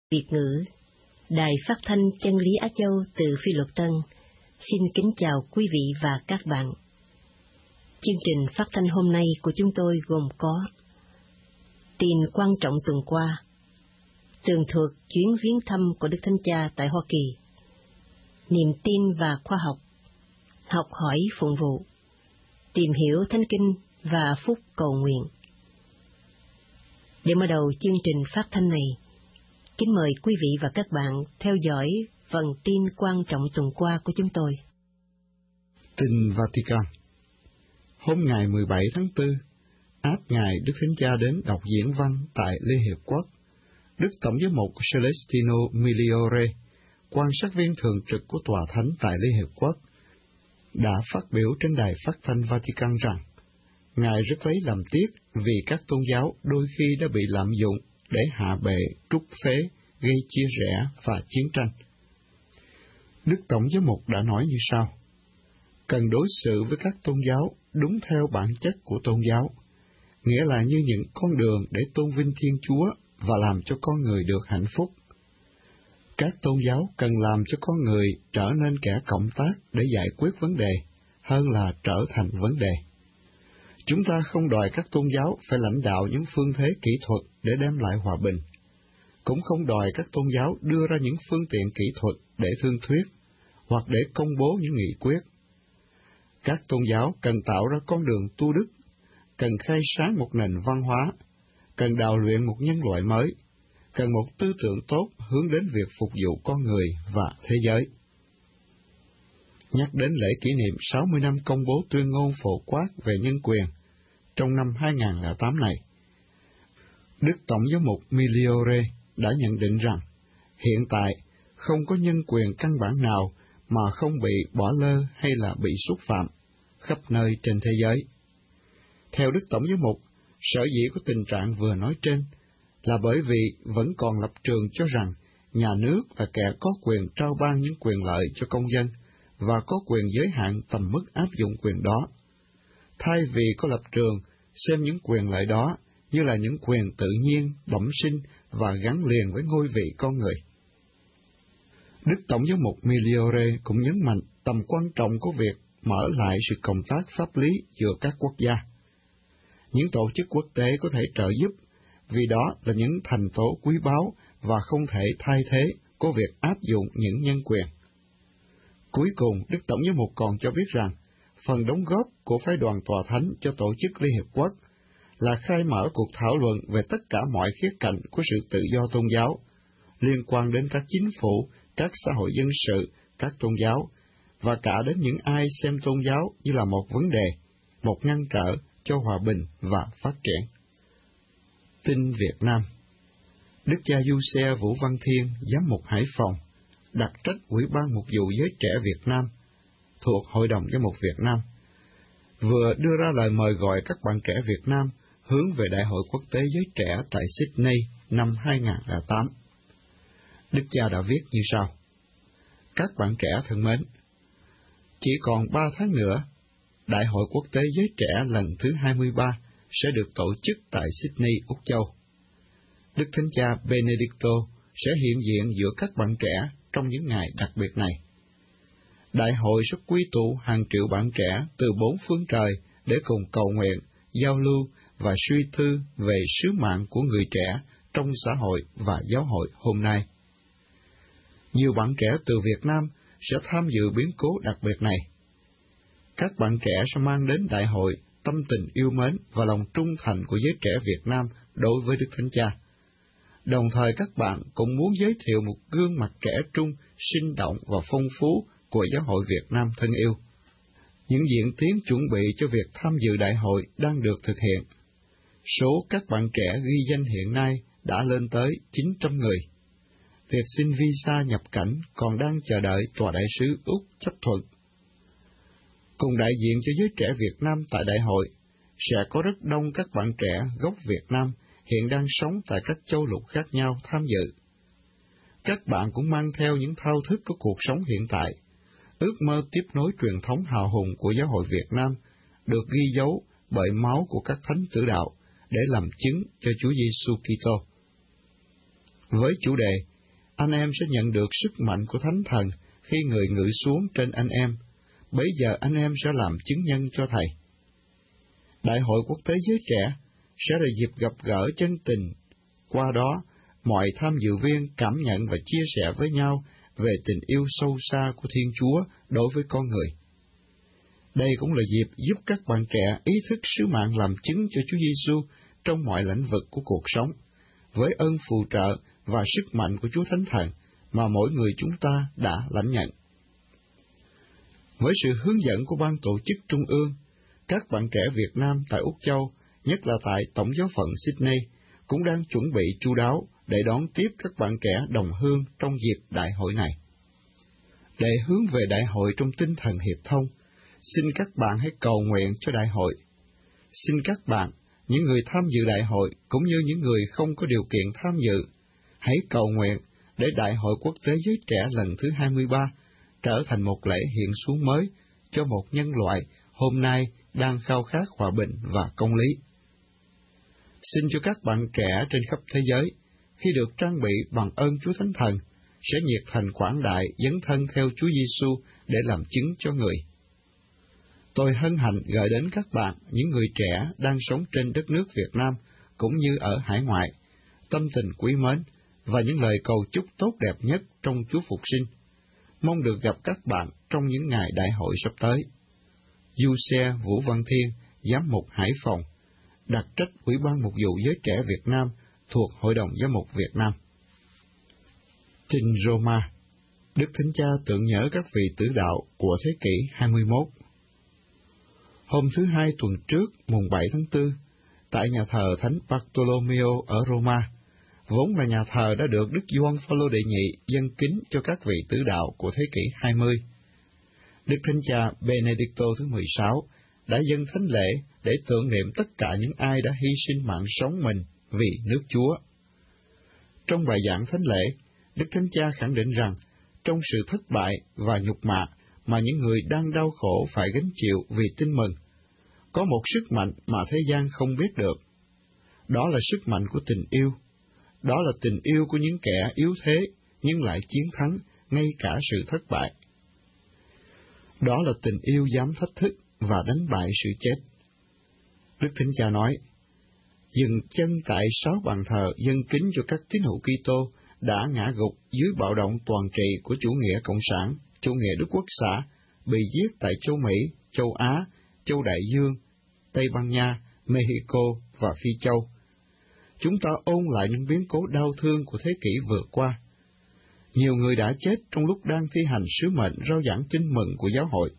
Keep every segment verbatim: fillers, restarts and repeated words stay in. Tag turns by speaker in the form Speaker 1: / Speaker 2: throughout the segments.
Speaker 1: Việt ngữ, Đài Phát thanh Chân lý Á Châu từ Phi Luật Tân, xin kính chào quý vị và các bạn. Chương trình phát thanh hôm nay của chúng tôi gồm có tin quan trọng tuần qua, tường thuật chuyến viếng thăm của Đức Thánh Cha tại Hoa Kỳ, niềm tin và khoa học, học hỏi phụng vụ, tìm hiểu Thánh Kinh và phúc cầu nguyện. Để mở đầu chương trình phát thanh này, kính mời quý vị và các bạn theo dõi phần tin quan trọng tuần qua của chúng tôi.
Speaker 2: Tin Vatican. Hôm ngày mười bảy tháng tư, áp ngài Đức Thánh Cha đến đọc diễn văn tại Liên Hiệp Quốc, Đức Tổng giám mục Celestino Migliore, quan sát viên thường trực của Tòa Thánh tại Liên Hiệp Quốc, đã phát biểu trên đài phát thanh Vatican rằng ngài rất lấy làm tiếc vì các tôn giáo đôi khi đã bị lạm dụng để hạ bệ, trút phế, gây chia rẽ và chiến tranh. Đức Tổng giám mục đã nói như sau: cần đối xử với các tôn giáo đúng theo bản chất của tôn giáo, nghĩa là như những con đường để tôn vinh Thiên Chúa và làm cho con người được hạnh phúc. Các tôn giáo cần làm cho con người trở nên kẻ cộng tác để giải quyết vấn đề, hơn là trở thành vấn đề. Chúng ta không đòi các tôn giáo phải lãnh đạo những phương thế kỹ thuật để đem lại hòa bình, cũng không đòi các tôn giáo đưa ra những phương tiện kỹ thuật để thương thuyết, hoặc để công bố những nghị quyết. Các tôn giáo cần tạo ra con đường tu đức, cần khai sáng một nền văn hóa, cần đào luyện một nhân loại mới, cần một tư tưởng tốt hướng đến việc phục vụ con người và thế giới. Nhắc đến lễ kỷ niệm sáu mươi năm công bố tuyên ngôn phổ quát về nhân quyền trong năm hai nghìn không trăm lẻ tám này, Đức Tổng giám mục Migliore đã nhận định rằng hiện tại không có nhân quyền căn bản nào mà không bị bỏ lơ hay là bị xúc phạm khắp nơi trên thế giới. Theo Đức Tổng giám mục, sở dĩ có tình trạng vừa nói trên là bởi vì vẫn còn lập trường cho rằng nhà nước là kẻ có quyền trao ban những quyền lợi cho công dân và có quyền giới hạn tầm mức áp dụng quyền đó, thay vì có lập trường xem những quyền lợi đó như là những quyền tự nhiên, bẩm sinh và gắn liền với ngôi vị con người. Đức Tổng giám mục Migliore cũng nhấn mạnh tầm quan trọng của việc mở lại sự cộng tác pháp lý giữa các quốc gia. Những tổ chức quốc tế có thể trợ giúp, vì đó là những thành tố quý báu và không thể thay thế của việc áp dụng những nhân quyền. Cuối cùng, Đức Tổng giám mục còn cho biết rằng, phần đóng góp của phái đoàn Tòa Thánh cho tổ chức Liên Hiệp Quốc là khai mở cuộc thảo luận về tất cả mọi khía cạnh của sự tự do tôn giáo, liên quan đến các chính phủ, các xã hội dân sự, các tôn giáo, và cả đến những ai xem tôn giáo như là một vấn đề, một ngăn trở cho hòa bình và phát triển. Tin Việt Nam. Đức cha Du Xe Vũ Văn Thiên, giám mục Hải Phòng, đặc trách Ủy ban Mục vụ Giới Trẻ Việt Nam thuộc Hội đồng Giám mục Việt Nam, vừa đưa ra lời mời gọi các bạn trẻ Việt Nam hướng về Đại hội Quốc tế Giới Trẻ tại Sydney năm hai nghìn không trăm lẻ tám. Đức cha đã viết như sau: các bạn trẻ thân mến, chỉ còn ba tháng nữa, Đại hội Quốc tế Giới Trẻ lần thứ hai mươi ba sẽ được tổ chức tại Sydney, Úc Châu. Đức Thánh Cha Benedicto sẽ hiện diện giữa các bạn trẻ trong những ngày đặc biệt này. Đại hội sẽ quy tụ hàng triệu bạn trẻ từ bốn phương trời để cùng cầu nguyện, giao lưu và suy tư về sứ mạng của người trẻ trong xã hội và giáo hội hôm nay. Nhiều bạn trẻ từ Việt Nam sẽ tham dự biến cố đặc biệt này. Các bạn trẻ sẽ mang đến đại hội tâm tình yêu mến và lòng trung thành của giới trẻ Việt Nam đối với Đức Thánh Cha. Đồng thời các bạn cũng muốn giới thiệu một gương mặt trẻ trung, sinh động và phong phú của giáo hội Việt Nam thân yêu. Những diễn tiến chuẩn bị cho việc tham dự đại hội đang được thực hiện. Số các bạn trẻ ghi danh hiện nay đã lên tới chín trăm người. Việc xin visa nhập cảnh còn đang chờ đợi Tòa đại sứ Úc chấp thuận. Cùng đại diện cho giới trẻ Việt Nam tại đại hội, sẽ có rất đông các bạn trẻ gốc Việt Nam hiện đang sống tại các châu lục khác nhau tham dự. Các bạn cũng mang theo những thao thức của cuộc sống hiện tại, ước mơ tiếp nối truyền thống hào hùng của giáo hội Việt Nam, được ghi dấu bởi máu của các thánh tử đạo để làm chứng cho Chúa Giêsu Kitô. Với chủ đề anh em sẽ nhận được sức mạnh của Thánh Thần khi Người ngự xuống trên anh em. Bấy giờ anh em sẽ làm chứng nhân cho Thầy. Đại hội quốc tế giới trẻ sẽ là dịp gặp gỡ chân tình. Qua đó, mọi tham dự viên cảm nhận và chia sẻ với nhau về tình yêu sâu xa của Thiên Chúa đối với con người. Đây cũng là dịp giúp các bạn trẻ ý thức sứ mạng làm chứng cho Chúa Giêsu trong mọi lĩnh vực của cuộc sống, với ơn phù trợ và sức mạnh của Chúa Thánh Thần mà mỗi người chúng ta đã lãnh nhận. Với sự hướng dẫn của Ban tổ chức Trung ương, các bạn trẻ Việt Nam tại Úc Châu, nhất là tại Tổng giáo phận Sydney, cũng đang chuẩn bị chu đáo để đón tiếp các bạn trẻ đồng hương trong dịp đại hội này. Để hướng về đại hội trong tinh thần hiệp thông, xin các bạn hãy cầu nguyện cho đại hội. Xin các bạn, những người tham dự đại hội cũng như những người không có điều kiện tham dự, hãy cầu nguyện để Đại hội Quốc tế Giới Trẻ lần thứ hai mươi ba trở thành một lễ hiện xuống mới cho một nhân loại hôm nay đang khao khát hòa bình và công lý. Xin cho các bạn trẻ trên khắp thế giới, khi được trang bị bằng ơn Chúa Thánh Thần, sẽ nhiệt thành quảng đại dấn thân theo Chúa Giêsu để làm chứng cho người. Tôi hân hạnh gửi đến các bạn, những người trẻ đang sống trên đất nước Việt Nam cũng như ở hải ngoại, tâm tình quý mến và những lời cầu chúc tốt đẹp nhất trong Chúa Phục Sinh. Mong được gặp các bạn trong những ngày đại hội sắp tới. Du xe Vũ Văn Thiên, Giám mục Hải Phòng, đặc trách Ủy ban Mục vụ Giới Trẻ Việt Nam thuộc Hội đồng Giám mục Việt Nam. Trình Roma, Đức Thánh Cha tưởng nhớ các vị tử đạo của thế kỷ hai mươi mốt. Hôm thứ Hai tuần trước, mùng bảy tháng tư, tại nhà thờ Thánh Bartolomeo ở Roma, vốn là nhà thờ đã được Đức Gioan Phaolô đệ nhị dâng kính cho các vị tử đạo của thế kỷ hai mươi. Đức Thánh Cha Benedicto thứ mười sáu đã dâng thánh lễ để tưởng niệm tất cả những ai đã hy sinh mạng sống mình vì nước Chúa. Trong bài giảng thánh lễ, Đức Thánh Cha khẳng định rằng, trong sự thất bại và nhục mạ mà những người đang đau khổ phải gánh chịu vì tin mừng, có một sức mạnh mà thế gian không biết được. Đó là sức mạnh của tình yêu. Đó là tình yêu của những kẻ yếu thế, nhưng lại chiến thắng ngay cả sự thất bại. Đó là tình yêu dám thách thức và đánh bại sự chết. Đức Thánh Cha nói, dừng chân tại sáu bàn thờ dâng kính cho các tín hữu Kitô đã ngã gục dưới bạo động toàn trị của chủ nghĩa cộng sản, chủ nghĩa Đức Quốc xã, bị giết tại châu Mỹ, châu Á, châu Đại Dương, Tây Ban Nha, Mexico và Phi Châu. Chúng ta ôn lại những biến cố đau thương của thế kỷ vừa qua. Nhiều người đã chết trong lúc đang thi hành sứ mệnh rao giảng tin mừng của giáo hội.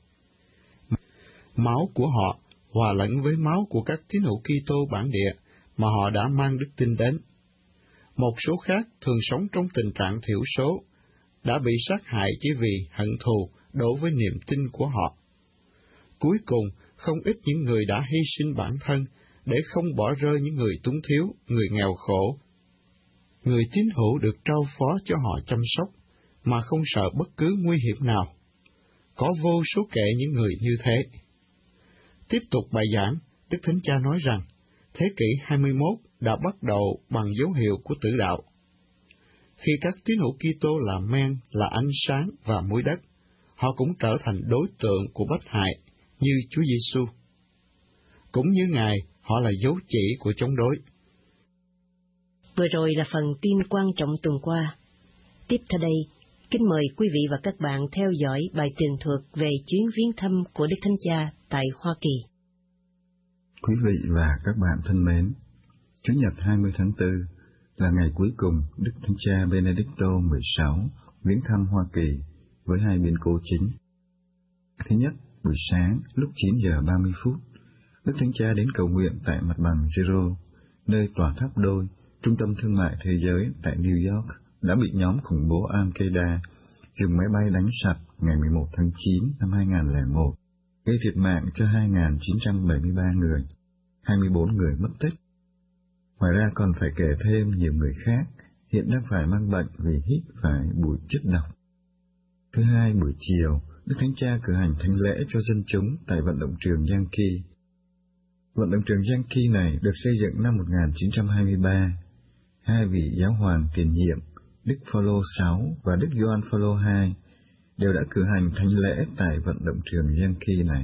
Speaker 2: Máu của họ hòa lẫn với máu của các tín hữu Kitô bản địa mà họ đã mang đức tin đến. Một số khác thường sống trong tình trạng thiểu số, đã bị sát hại chỉ vì hận thù đối với niềm tin của họ. Cuối cùng, không ít những người đã hy sinh bản thân để không bỏ rơi những người túng thiếu, người nghèo khổ. Người tín hữu được trao phó cho họ chăm sóc, mà không sợ bất cứ nguy hiểm nào. Có vô số kể những người như thế. Tiếp tục bài giảng, Đức Thánh Cha nói rằng, thế kỷ hai mươi mốt đã bắt đầu bằng dấu hiệu của tử đạo. Khi các tín hữu Kitô là men, là ánh sáng và muối đất, họ cũng trở thành đối tượng của bách hại như Chúa Giêsu. Cũng như Ngài, họ là dấu chỉ của chống đối.
Speaker 1: Vừa rồi là phần tin quan trọng tuần qua. Tiếp theo đây, kính mời quý vị và các bạn theo dõi bài tường thuật về chuyến viếng thăm của Đức Thánh Cha tại Hoa Kỳ.
Speaker 3: Quý vị và các bạn thân mến, Chủ nhật hai mươi tháng tư là ngày cuối cùng Đức Thánh Cha Benedicto mười sáu viếng thăm Hoa Kỳ với hai biến cố chính. Thứ nhất, buổi sáng lúc chín giờ ba mươi phút, Đức Thánh Cha đến cầu nguyện tại mặt bằng Zero, nơi tòa tháp đôi, trung tâm thương mại thế giới tại New York đã bị nhóm khủng bố Al-Qaeda dùng máy bay đánh sập ngày mười một tháng chín năm hai nghìn không trăm lẻ một, gây thiệt mạng cho hai nghìn chín trăm bảy mươi ba người, hai mươi bốn người mất tích. Ngoài ra còn phải kể thêm nhiều người khác hiện đang phải mang bệnh vì hít phải bụi chất độc. Thứ hai, buổi chiều, Đức Thánh Cha cử hành thánh lễ cho dân chúng tại vận động trường Yankee. Vận động trường Yankee này được xây dựng năm một nghìn chín trăm hai mươi ba. Hai vị giáo hoàng tiền nhiệm, Đức Phaolô sáu và Đức Gioan Phaolô hai đều đã cử hành thánh lễ tại vận động trường Yankee này.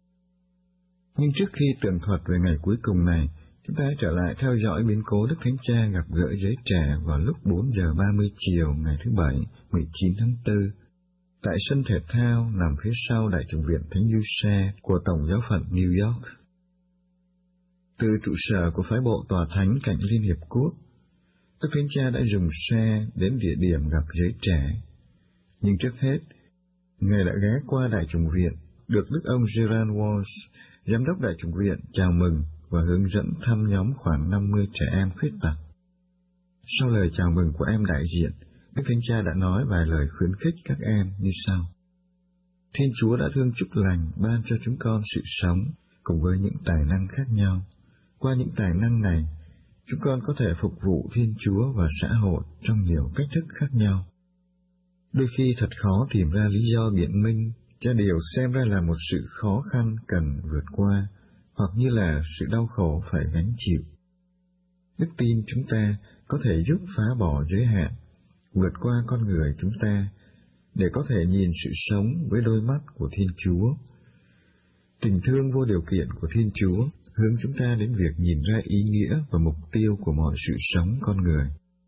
Speaker 3: Nhưng trước khi tường thuật về ngày cuối cùng này, chúng ta hãy trở lại theo dõi biến cố Đức Thánh Cha gặp gỡ giới trẻ vào lúc bốn giờ ba mươi chiều ngày thứ Bảy, mười chín tháng tư, tại sân thể thao nằm phía sau Đại chủng viện Thánh Giuse của Tổng giáo phận New York. Từ trụ sở của phái bộ tòa thánh cạnh Liên Hiệp Quốc, Đức Thánh Cha đã dùng xe đến địa điểm gặp giới trẻ. Nhưng trước hết, Ngài đã ghé qua Đại chủng viện, được Đức ông Gerard Walsh, Giám đốc Đại chủng viện, chào mừng và hướng dẫn thăm nhóm khoảng năm mươi trẻ em khuyết tật. Sau lời chào mừng của em đại diện, Đức Thánh Cha đã nói vài lời khuyến khích các em như sau. Thiên Chúa đã thương chúc lành ban cho chúng con sự sống cùng với những tài năng khác nhau. Qua những tài năng này, chúng con có thể phục vụ Thiên Chúa và xã hội trong nhiều cách thức khác nhau. Đôi khi thật khó tìm ra lý do biện minh cho điều xem ra là một sự khó khăn cần vượt qua, hoặc như là sự đau khổ phải gánh chịu. Đức tin chúng ta có thể giúp phá bỏ giới hạn, vượt qua con người chúng ta, để có thể nhìn sự sống với đôi mắt của Thiên Chúa. Tình thương vô điều kiện của Thiên Chúa hướng chúng ta đến việc nhìn ra ý nghĩa và mục tiêu của mọi sự sống con người.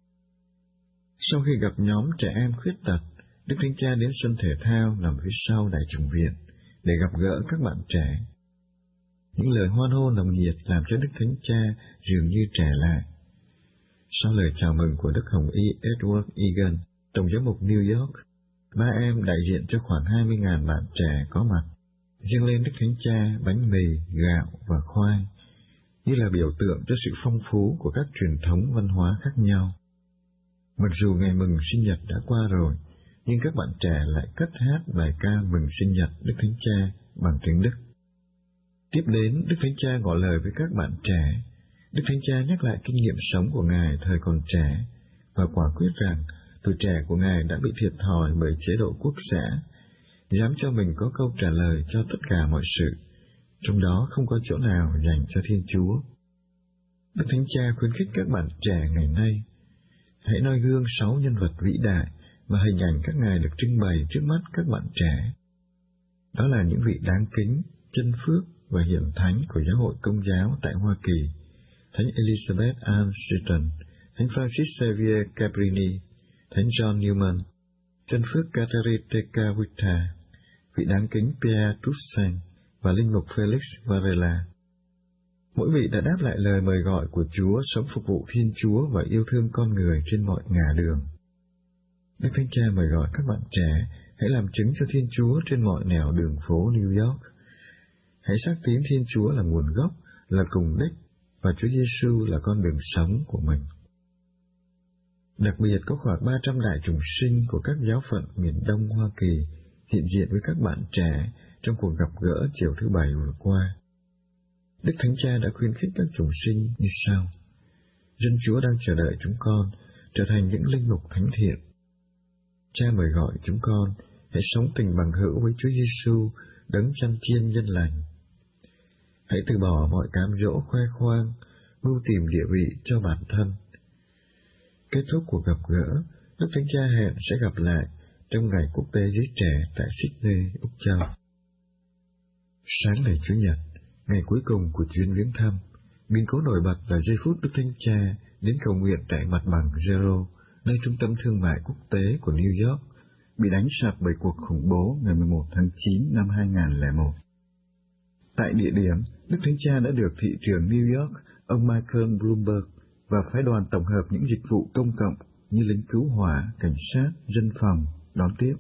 Speaker 3: Sau khi gặp nhóm trẻ em khuyết tật, Đức Thánh Cha đến sân thể thao nằm phía sau Đại chủng viện để gặp gỡ các bạn trẻ. Những lời hoan hô nồng nhiệt làm cho Đức Thánh Cha dường như trẻ lại. Sau lời chào mừng của Đức Hồng Y Edward Egan, Tổng giám mục New York, ba em đại diện cho khoảng hai mươi nghìn bạn trẻ có mặt, dâng lên Đức Thánh Cha bánh mì, gạo và khoai, như là biểu tượng cho sự phong phú của các truyền thống văn hóa khác nhau. Mặc dù ngày mừng sinh nhật đã qua rồi, nhưng các bạn trẻ lại cất hát bài ca mừng sinh nhật Đức Thánh Cha bằng tiếng Đức. Tiếp đến, Đức Thánh Cha ngỏ lời với các bạn trẻ. Đức Thánh Cha nhắc lại kinh nghiệm sống của Ngài thời còn trẻ, và quả quyết rằng tuổi trẻ của Ngài đã bị thiệt thòi bởi chế độ quốc xã, dám cho mình có câu trả lời cho tất cả mọi sự, trong đó không có chỗ nào dành cho Thiên Chúa. Đức Thánh Cha khuyến khích các bạn trẻ ngày nay, hãy noi gương sáu nhân vật vĩ đại và hình ảnh các ngài được trưng bày trước mắt các bạn trẻ. Đó là những vị đáng kính, chân phước và hiển thánh của giáo hội Công giáo tại Hoa Kỳ, Thánh Elizabeth Ann Seton, Thánh Francis Xavier Cabrini, Thánh John Newman, chân phước Catherine Tekakwitha, vị đáng kính Pierre Toussaint và linh mục Felix Varela. Mỗi vị đã đáp lại lời mời gọi của Chúa sống phục vụ Thiên Chúa và yêu thương con người trên mọi ngả đường. Đức Thánh Cha mời gọi các bạn trẻ hãy làm chứng cho Thiên Chúa trên mọi nẻo đường phố New York. Hãy xác tín Thiên Chúa là nguồn gốc, là cùng đích, và Chúa Giêsu là con đường sống của mình. Đặc biệt có khoảng ba trăm đại chủng sinh của các giáo phận miền Đông Hoa Kỳ hiện diện với các bạn trẻ trong cuộc gặp gỡ chiều thứ Bảy vừa qua. Đức Thánh Cha đã khuyến khích các chủng sinh như sau. Dân Chúa đang chờ đợi chúng con trở thành những linh mục thánh thiện. Cha mời gọi chúng con hãy sống tình bằng hữu với Chúa Giêsu, đấng chăn chiên nhân lành. Hãy từ bỏ mọi cám dỗ khoe khoang, mưu tìm địa vị cho bản thân. Kết thúc cuộc gặp gỡ, Đức Thánh Cha hẹn sẽ gặp lại trong ngày quốc tế giới trẻ tại Sydney, Úc Châu. Sáng ngày Chủ nhật, ngày cuối cùng của chuyến viếng thăm, biến cố nổi bật là giây phút Đức Thánh Cha đến cầu nguyện tại mặt bằng Zero, nơi trung tâm thương mại quốc tế của New York, bị đánh sập bởi cuộc khủng bố ngày mười một tháng chín năm hai nghìn không trăm lẻ một. Tại địa điểm, Đức Thánh Cha đã được thị trưởng New York, ông Michael Bloomberg, và phái đoàn tổng hợp những dịch vụ công cộng như lính cứu hỏa, cảnh sát, dân phòng đón tiếp.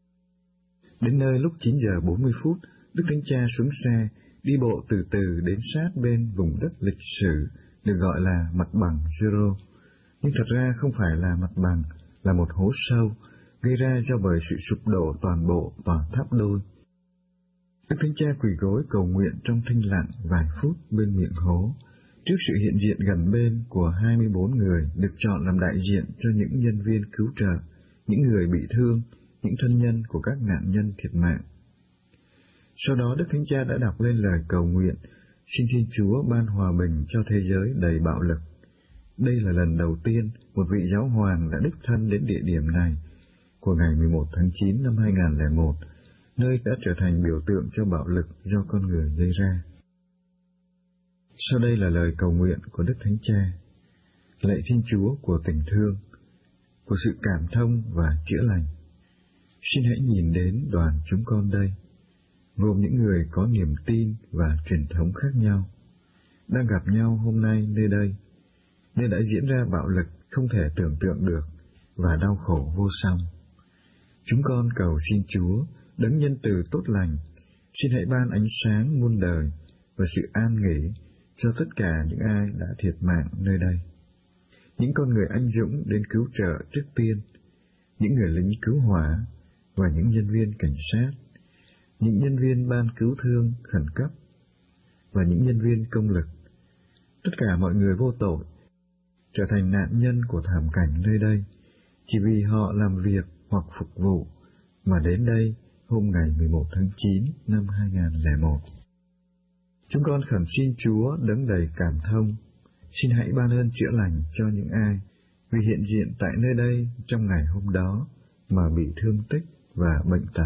Speaker 3: Đến nơi lúc chín giờ bốn mươi phút, Đức Thánh Cha xuống xe, đi bộ từ từ đến sát bên vùng đất lịch sử được gọi là mặt bằng Zero, nhưng thật ra không phải là mặt bằng, là một hố sâu gây ra do bởi sự sụp đổ toàn bộ tòa tháp đôi. Đức Thánh Cha quỳ gối cầu nguyện trong thinh lặng vài phút bên miệng hố, trước sự hiện diện gần bên của hai mươi bốn người được chọn làm đại diện cho những nhân viên cứu trợ, những người bị thương, những thân nhân của các nạn nhân thiệt mạng. Sau đó Đức Thánh Cha đã đọc lên lời cầu nguyện, xin Thiên Chúa ban hòa bình cho thế giới đầy bạo lực. đây là lần đầu tiên một vị giáo hoàng đã đích thân đến địa điểm này của ngày mười một tháng chín năm hai nghìn không trăm lẻ một, nơi đã trở thành biểu tượng cho bạo lực do con người gây ra. Sau đây là lời cầu nguyện của Đức Thánh Cha. Lạy Thiên Chúa của tình thương, của sự cảm thông và chữa lành, xin hãy nhìn đến đoàn chúng con đây, gồm những người có niềm tin và truyền thống khác nhau, đang gặp nhau hôm nay nơi đây, nơi đã diễn ra bạo lực không thể tưởng tượng được và đau khổ vô song. Chúng con cầu xin Chúa, đấng nhân từ tốt lành, xin hãy ban ánh sáng muôn đời và sự an nghỉ cho tất cả những ai đã thiệt mạng nơi đây. Những con người anh dũng đến cứu trợ trước tiên, những người lính cứu hỏa và những nhân viên cảnh sát, những nhân viên ban cứu thương khẩn cấp và những nhân viên công lực, tất cả mọi người vô tội, trở thành nạn nhân của thảm cảnh nơi đây, chỉ vì họ làm việc hoặc phục vụ mà đến đây hôm ngày mười một tháng chín năm hai nghìn không trăm lẻ một. Chúng con khẩn xin Chúa đấng đầy cảm thông, xin hãy ban ơn chữa lành cho những ai vì hiện diện tại nơi đây trong ngày hôm đó mà bị thương tích và bệnh tật.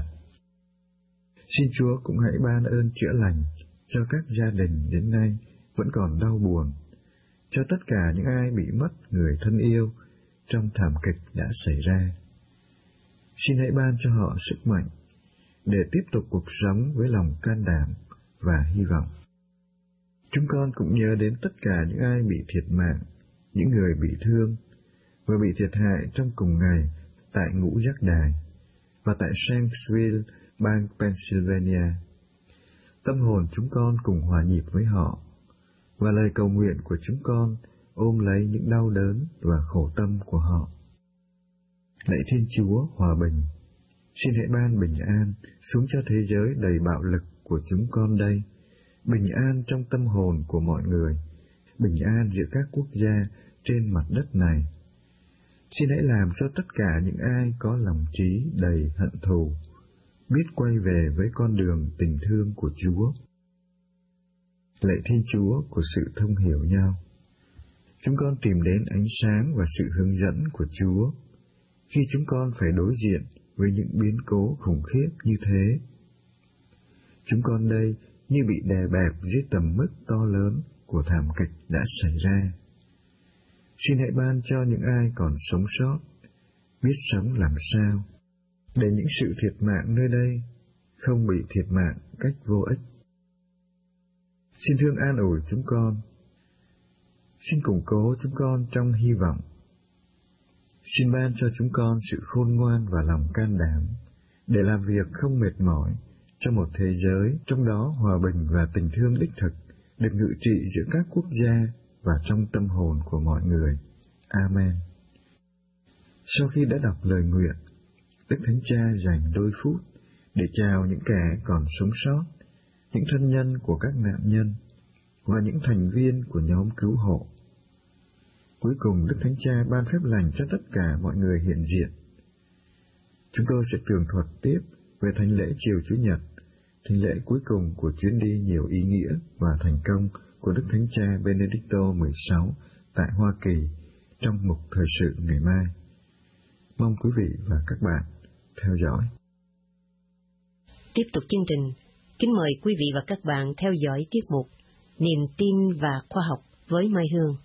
Speaker 3: Xin Chúa cũng hãy ban ơn chữa lành cho các gia đình đến nay vẫn còn đau buồn, cho tất cả những ai bị mất người thân yêu trong thảm kịch đã xảy ra. Xin hãy ban cho họ sức mạnh để tiếp tục cuộc sống với lòng can đảm và hy vọng. Chúng con cũng nhớ đến tất cả những ai bị thiệt mạng, những người bị thương và bị thiệt hại trong cùng ngày tại Ngũ Giác Đài và tại Shanksville, bang Pennsylvania. Tâm hồn chúng con cùng hòa nhịp với họ, và lời cầu nguyện của chúng con ôm lấy những đau đớn và khổ tâm của họ. Lạy Thiên Chúa hòa bình, xin hãy ban bình an xuống cho thế giới đầy bạo lực của chúng con đây, bình an trong tâm hồn của mọi người, bình an giữa các quốc gia trên mặt đất này. Xin hãy làm cho tất cả những ai có lòng trí đầy hận thù biết quay về với con đường tình thương của Chúa. Lạy Thiên Chúa của sự thông hiểu nhau, chúng con tìm đến ánh sáng và sự hướng dẫn của Chúa khi chúng con phải đối diện với những biến cố khủng khiếp như thế. Chúng con đây như bị đè bẹp dưới tầm mức to lớn của thảm kịch đã xảy ra. Xin hãy ban cho những ai còn sống sót biết sống làm sao để những sự thiệt mạng nơi đây không bị thiệt mạng cách vô ích. Xin thương an ủi chúng con, xin củng cố chúng con trong hy vọng. Xin ban cho chúng con sự khôn ngoan và lòng can đảm để làm việc không mệt mỏi cho một thế giới trong đó hòa bình và tình thương đích thực được ngự trị giữa các quốc gia và trong tâm hồn của mọi người. Amen. Sau khi đã đọc lời nguyện, Đức Thánh Cha dành đôi phút để chào những kẻ còn sống sót, những thân nhân của các nạn nhân và những thành viên của nhóm cứu hộ. Cuối cùng, Đức Thánh Cha ban phép lành cho tất cả mọi người hiện diện. Chúng tôi sẽ tường thuật tiếp về thánh lễ chiều Chủ nhật, thánh lễ cuối cùng của chuyến đi nhiều ý nghĩa và thành công của Đức Thánh Cha Benedicto mười sáu tại Hoa Kỳ trong mục thời sự ngày mai. Mong quý vị và các bạn theo dõi.
Speaker 1: Tiếp tục chương trình, kính mời quý vị và các bạn theo dõi tiết mục Niềm tin và khoa học với Mai Hương.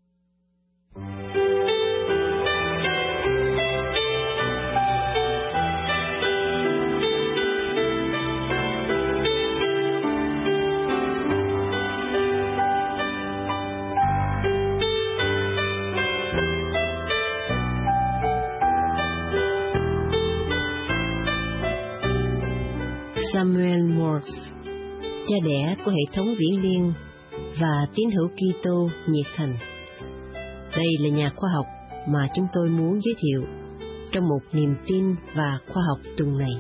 Speaker 1: Samuel Morse, cha đẻ của hệ thống vĩ liên và tín hữu Kitô nhiệt thành. Đây là nhà khoa học mà chúng tôi muốn giới thiệu trong một niềm tin và khoa học tuần này.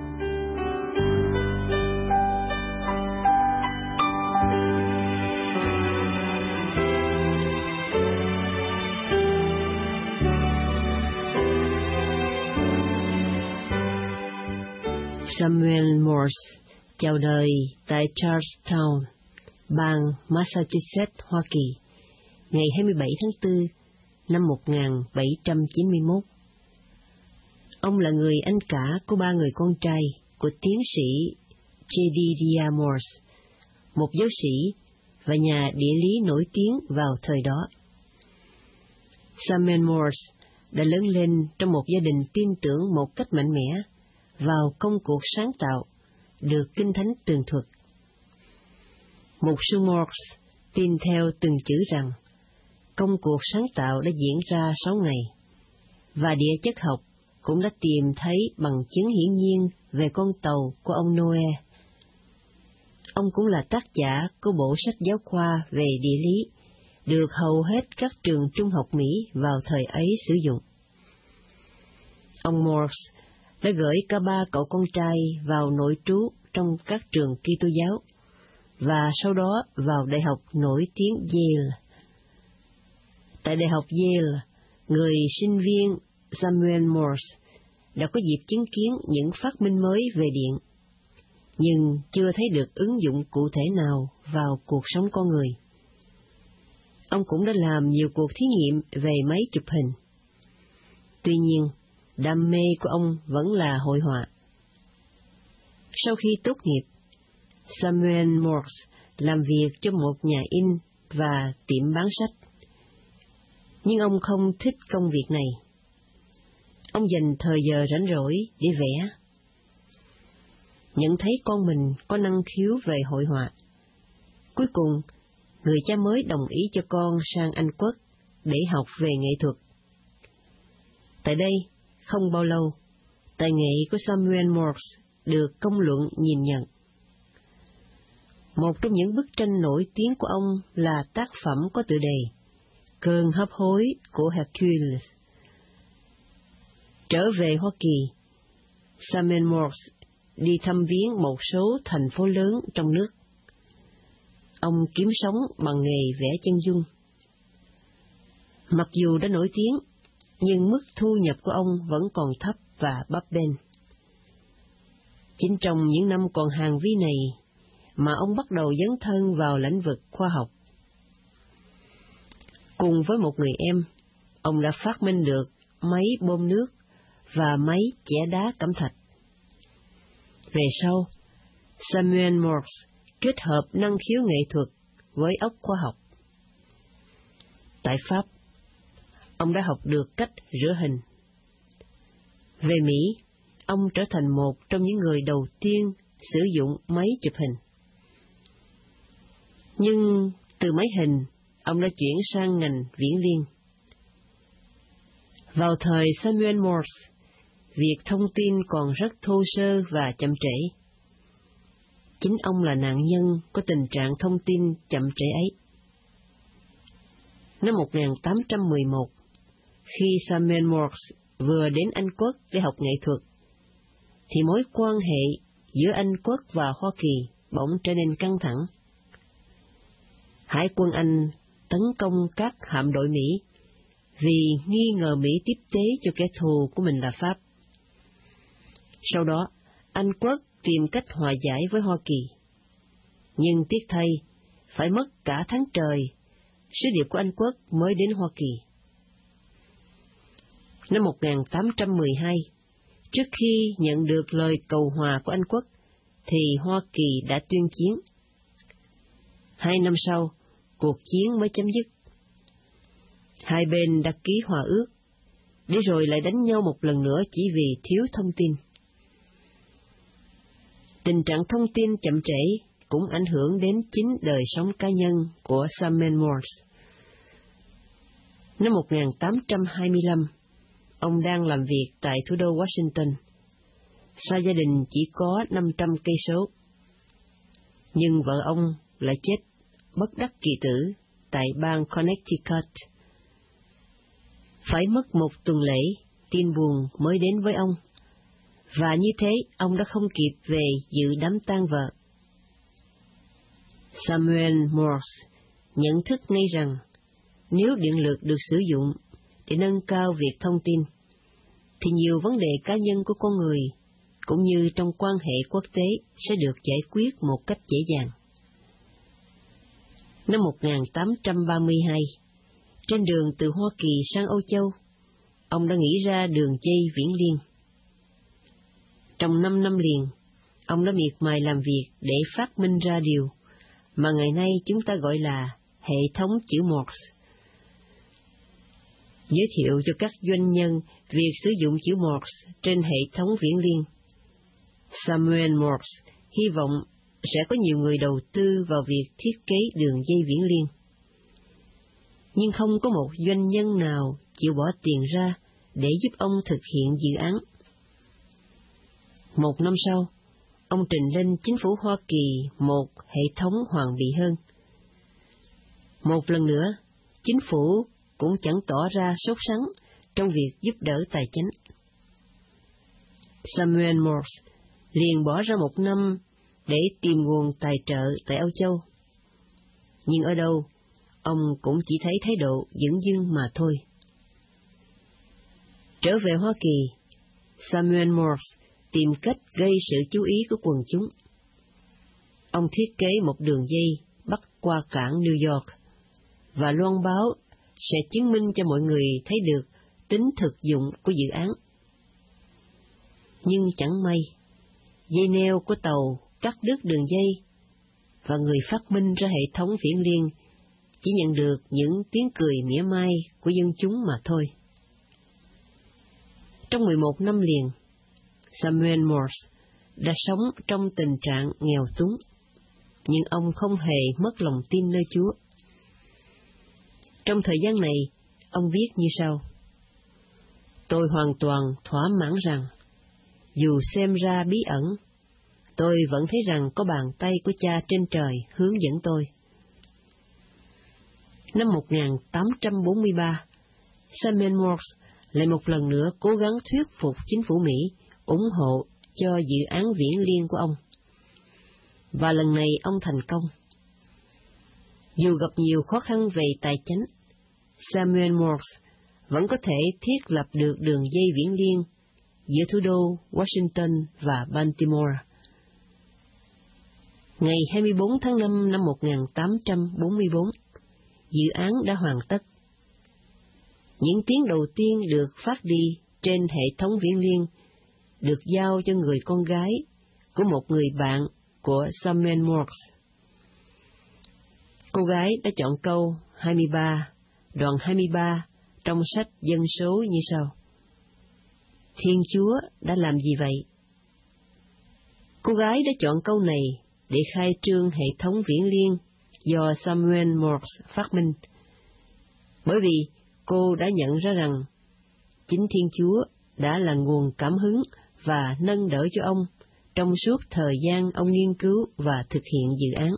Speaker 1: Samuel Morse chào đời tại Charlestown, bang Massachusetts, Hoa Kỳ, ngày hai mươi bảy tháng tư năm một nghìn bảy trăm chín mươi mốt. Ông là người anh cả của ba người con trai của tiến sĩ Jedediah Morse, một giáo sĩ và nhà địa lý nổi tiếng vào thời đó. Samuel Morse đã lớn lên trong một gia đình tin tưởng một cách mạnh mẽ vào công cuộc sáng tạo được Kinh Thánh tường thuật. Mục sư Morse tin theo từng chữ rằng công cuộc sáng tạo đã diễn ra sáu ngày, và địa chất học cũng đã tìm thấy bằng chứng hiển nhiên về con tàu của ông Noe. Ông cũng là tác giả của bộ sách giáo khoa về địa lý, được hầu hết các trường trung học Mỹ vào thời ấy sử dụng. Ông Morse đã gửi cả ba cậu con trai vào nội trú trong các trường Kitô giáo, và sau đó vào đại học nổi tiếng Yale. Tại đại học Yale, người sinh viên Samuel Morse đã có dịp chứng kiến những phát minh mới về điện, nhưng chưa thấy được ứng dụng cụ thể nào vào cuộc sống con người. Ông cũng đã làm nhiều cuộc thí nghiệm về máy chụp hình. Tuy nhiên, đam mê của ông vẫn là hội họa. Sau khi tốt nghiệp, Samuel Morse làm việc cho một nhà in và tiệm bán sách. Nhưng ông không thích công việc này. Ông dành thời giờ rảnh rỗi để vẽ. Nhận thấy con mình có năng khiếu về hội họa, cuối cùng, người cha mới đồng ý cho con sang Anh Quốc để học về nghệ thuật. Tại đây, không bao lâu, tài nghệ của Samuel Morse được công luận nhìn nhận. Một trong những bức tranh nổi tiếng của ông là tác phẩm có tựa đề Cơn hấp hối của Hercules. Trở về Hoa Kỳ, Samuel Morse đi thăm viếng một số thành phố lớn trong nước. Ông kiếm sống bằng nghề vẽ chân dung. Mặc dù đã nổi tiếng, nhưng mức thu nhập của ông vẫn còn thấp và bấp bênh. Chính trong những năm còn hàng vi này mà ông bắt đầu dấn thân vào lĩnh vực khoa học. Cùng với một người em, ông đã phát minh được máy bơm nước và máy chẻ đá cẩm thạch. Về sau, Samuel Morse kết hợp năng khiếu nghệ thuật với óc khoa học. Tại Pháp, ông đã học được cách rửa hình. Về Mỹ, ông trở thành một trong những người đầu tiên sử dụng máy chụp hình. Nhưng từ máy hình, ông đã chuyển sang ngành viễn liên. Vào thời Samuel Morse, việc thông tin còn rất thô sơ và chậm trễ. Chính ông là nạn nhân của tình trạng thông tin chậm trễ ấy. Năm một nghìn tám trăm mười một, khi Samuel Morse vừa đến Anh Quốc để học nghệ thuật, thì mối quan hệ giữa Anh Quốc và Hoa Kỳ bỗng trở nên căng thẳng. Hải quân Anh tấn công các hạm đội Mỹ vì nghi ngờ Mỹ tiếp tế cho kẻ thù của mình là Pháp. Sau đó, Anh Quốc tìm cách hòa giải với Hoa Kỳ. Nhưng tiếc thay, phải mất cả tháng trời, sứ điệp của Anh Quốc mới đến Hoa Kỳ. Năm một nghìn tám trăm mười hai, trước khi nhận được lời cầu hòa của Anh Quốc, thì Hoa Kỳ đã tuyên chiến. Hai năm sau, cuộc chiến mới chấm dứt. Hai bên đã ký hòa ước, để rồi lại đánh nhau một lần nữa chỉ vì thiếu thông tin. Tình trạng thông tin chậm trễ cũng ảnh hưởng đến chính đời sống cá nhân của Samuel Morse. Năm một nghìn tám trăm hai mươi lăm, ông đang làm việc tại thủ đô Washington. Xa gia đình chỉ có năm trăm cây số. Nhưng vợ ông lại chết bất đắc kỳ tử tại bang Connecticut. Phải mất một tuần lễ, tin buồn mới đến với ông, và như thế ông đã không kịp về dự đám tang vợ. Samuel Morse nhận thức ngay rằng nếu điện lực được sử dụng để nâng cao việc thông tin, thì nhiều vấn đề cá nhân của con người, cũng như trong quan hệ quốc tế, sẽ được giải quyết một cách dễ dàng. Năm một nghìn tám trăm ba mươi hai, Trên đường từ Hoa Kỳ sang Âu Châu, ông đã nghĩ ra đường dây viễn liên. Trong năm năm liền, ông đã miệt mài làm việc để phát minh ra điều mà ngày nay chúng ta gọi là hệ thống chữ Morse. Giới thiệu cho các doanh nhân việc sử dụng chữ Morse trên hệ thống viễn liên. Samuel Morse hy vọng sẽ có nhiều người đầu tư vào việc thiết kế đường dây viễn liên. Nhưng không có một doanh nhân nào chịu bỏ tiền ra để giúp ông thực hiện dự án. Một năm sau, ông trình lên chính phủ Hoa Kỳ một hệ thống hoàn bị hơn. Một lần nữa, chính phủ cũng chẳng tỏ ra sốt sắng trong việc giúp đỡ tài chính. Samuel Morse liền bỏ ra một năm để tìm nguồn tài trợ tại Âu Châu. Nhưng ở đâu, ông cũng chỉ thấy thái độ dửng dưng mà thôi. Trở về Hoa Kỳ, Samuel Morse tìm cách gây sự chú ý của quần chúng. Ông thiết kế một đường dây bắc qua cảng New York, và loan báo sẽ chứng minh cho mọi người thấy được tính thực dụng của dự án. Nhưng chẳng may, dây neo của tàu cắt đứt đường dây, và người phát minh ra hệ thống viễn liên chỉ nhận được những tiếng cười mỉa mai của dân chúng mà thôi. Trong mười một năm liền, Samuel Morse đã sống trong tình trạng nghèo túng, nhưng ông không hề mất lòng tin nơi Chúa. Trong thời gian này, ông viết như sau: Tôi hoàn toàn thỏa mãn rằng, dù xem ra bí ẩn, tôi vẫn thấy rằng có bàn tay của Cha trên trời hướng dẫn tôi. Năm một nghìn tám trăm bốn mươi ba, Samuel Morse lại một lần nữa cố gắng thuyết phục chính phủ Mỹ ủng hộ cho dự án viễn liên của ông. Và lần này ông thành công. Dù gặp nhiều khó khăn về tài chính, Samuel Morse vẫn có thể thiết lập được đường dây viễn liên giữa thủ đô Washington và Baltimore. Ngày hai mươi bốn tháng năm năm một nghìn tám trăm bốn mươi bốn, dự án đã hoàn tất. Những tiếng đầu tiên được phát đi trên hệ thống viễn liên được giao cho người con gái của một người bạn của Samuel Morse. Cô gái đã chọn câu hai mươi ba, đoạn hai mươi ba trong sách Dân số như sau: Thiên Chúa đã làm gì vậy? Cô gái đã chọn câu này để khai trương hệ thống viễn liên do Samuel Morse phát minh, bởi vì cô đã nhận ra rằng chính Thiên Chúa đã là nguồn cảm hứng và nâng đỡ cho ông trong suốt thời gian ông nghiên cứu và thực hiện dự án.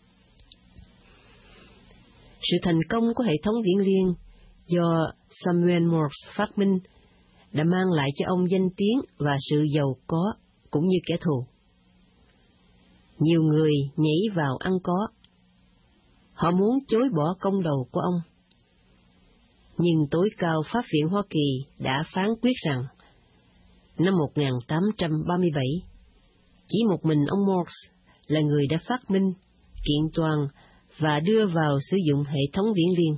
Speaker 1: Sự thành công của hệ thống viễn liên do Samuel Morse phát minh đã mang lại cho ông danh tiếng và sự giàu có cũng như kẻ thù. Nhiều người nhảy vào ăn có. Họ muốn chối bỏ công đầu của ông. Nhưng tối cao Pháp viện Hoa Kỳ đã phán quyết rằng, năm một nghìn tám trăm ba mươi bảy, chỉ một mình ông Morse là người đã phát minh, kiện toàn và đưa vào sử dụng hệ thống viễn liên.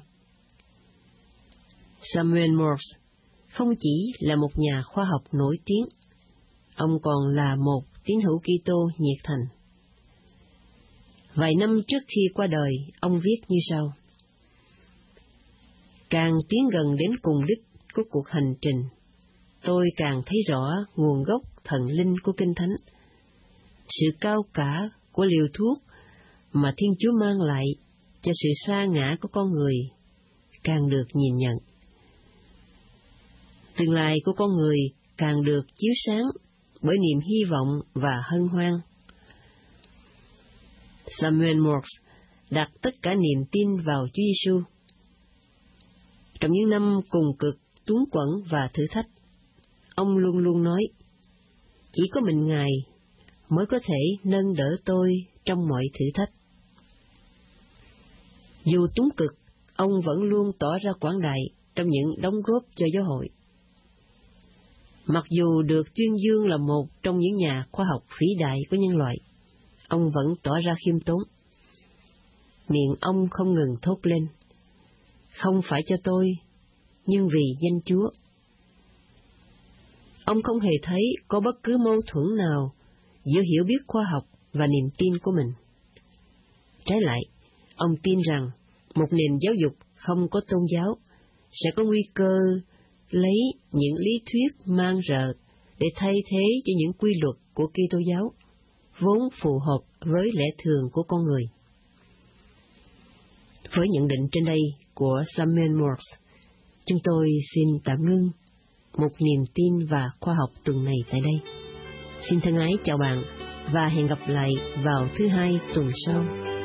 Speaker 1: Samuel Morse không chỉ là một nhà khoa học nổi tiếng, ông còn là một tín hữu Kitô nhiệt thành. Vài năm trước khi qua đời, ông viết như sau: Càng tiến gần đến cùng đích của cuộc hành trình, tôi càng thấy rõ nguồn gốc thần linh của Kinh Thánh, sự cao cả của liều thuốc mà Thiên Chúa mang lại cho sự sa ngã của con người càng được nhìn nhận. Tương lai của con người càng được chiếu sáng bởi niềm hy vọng và hân hoan. Samuel Morse đặt tất cả niềm tin vào Chúa Giêsu. Trong những năm cùng cực, túng quẫn và thử thách, ông luôn luôn nói, chỉ có mình Ngài mới có thể nâng đỡ tôi trong mọi thử thách. Dù túng cực, ông vẫn luôn tỏ ra quảng đại trong những đóng góp cho giáo hội. Mặc dù được tuyên dương là một trong những nhà khoa học vĩ đại của nhân loại, ông vẫn tỏ ra khiêm tốn. Miệng ông không ngừng thốt lên, không phải cho tôi, nhưng vì danh Chúa. Ông không hề thấy có bất cứ mâu thuẫn nào giữa hiểu biết khoa học và niềm tin của mình. Trái lại, ông tin rằng một nền giáo dục không có tôn giáo sẽ có nguy cơ lấy những lý thuyết mang rợ để thay thế cho những quy luật của Kitô giáo, vốn phù hợp với lẽ thường của con người. Với nhận định trên đây của Samuel Morse, chúng tôi xin tạm ngưng một niềm tin và khoa học tuần này tại đây. Xin thân ái chào bạn và hẹn gặp lại vào thứ hai tuần sau.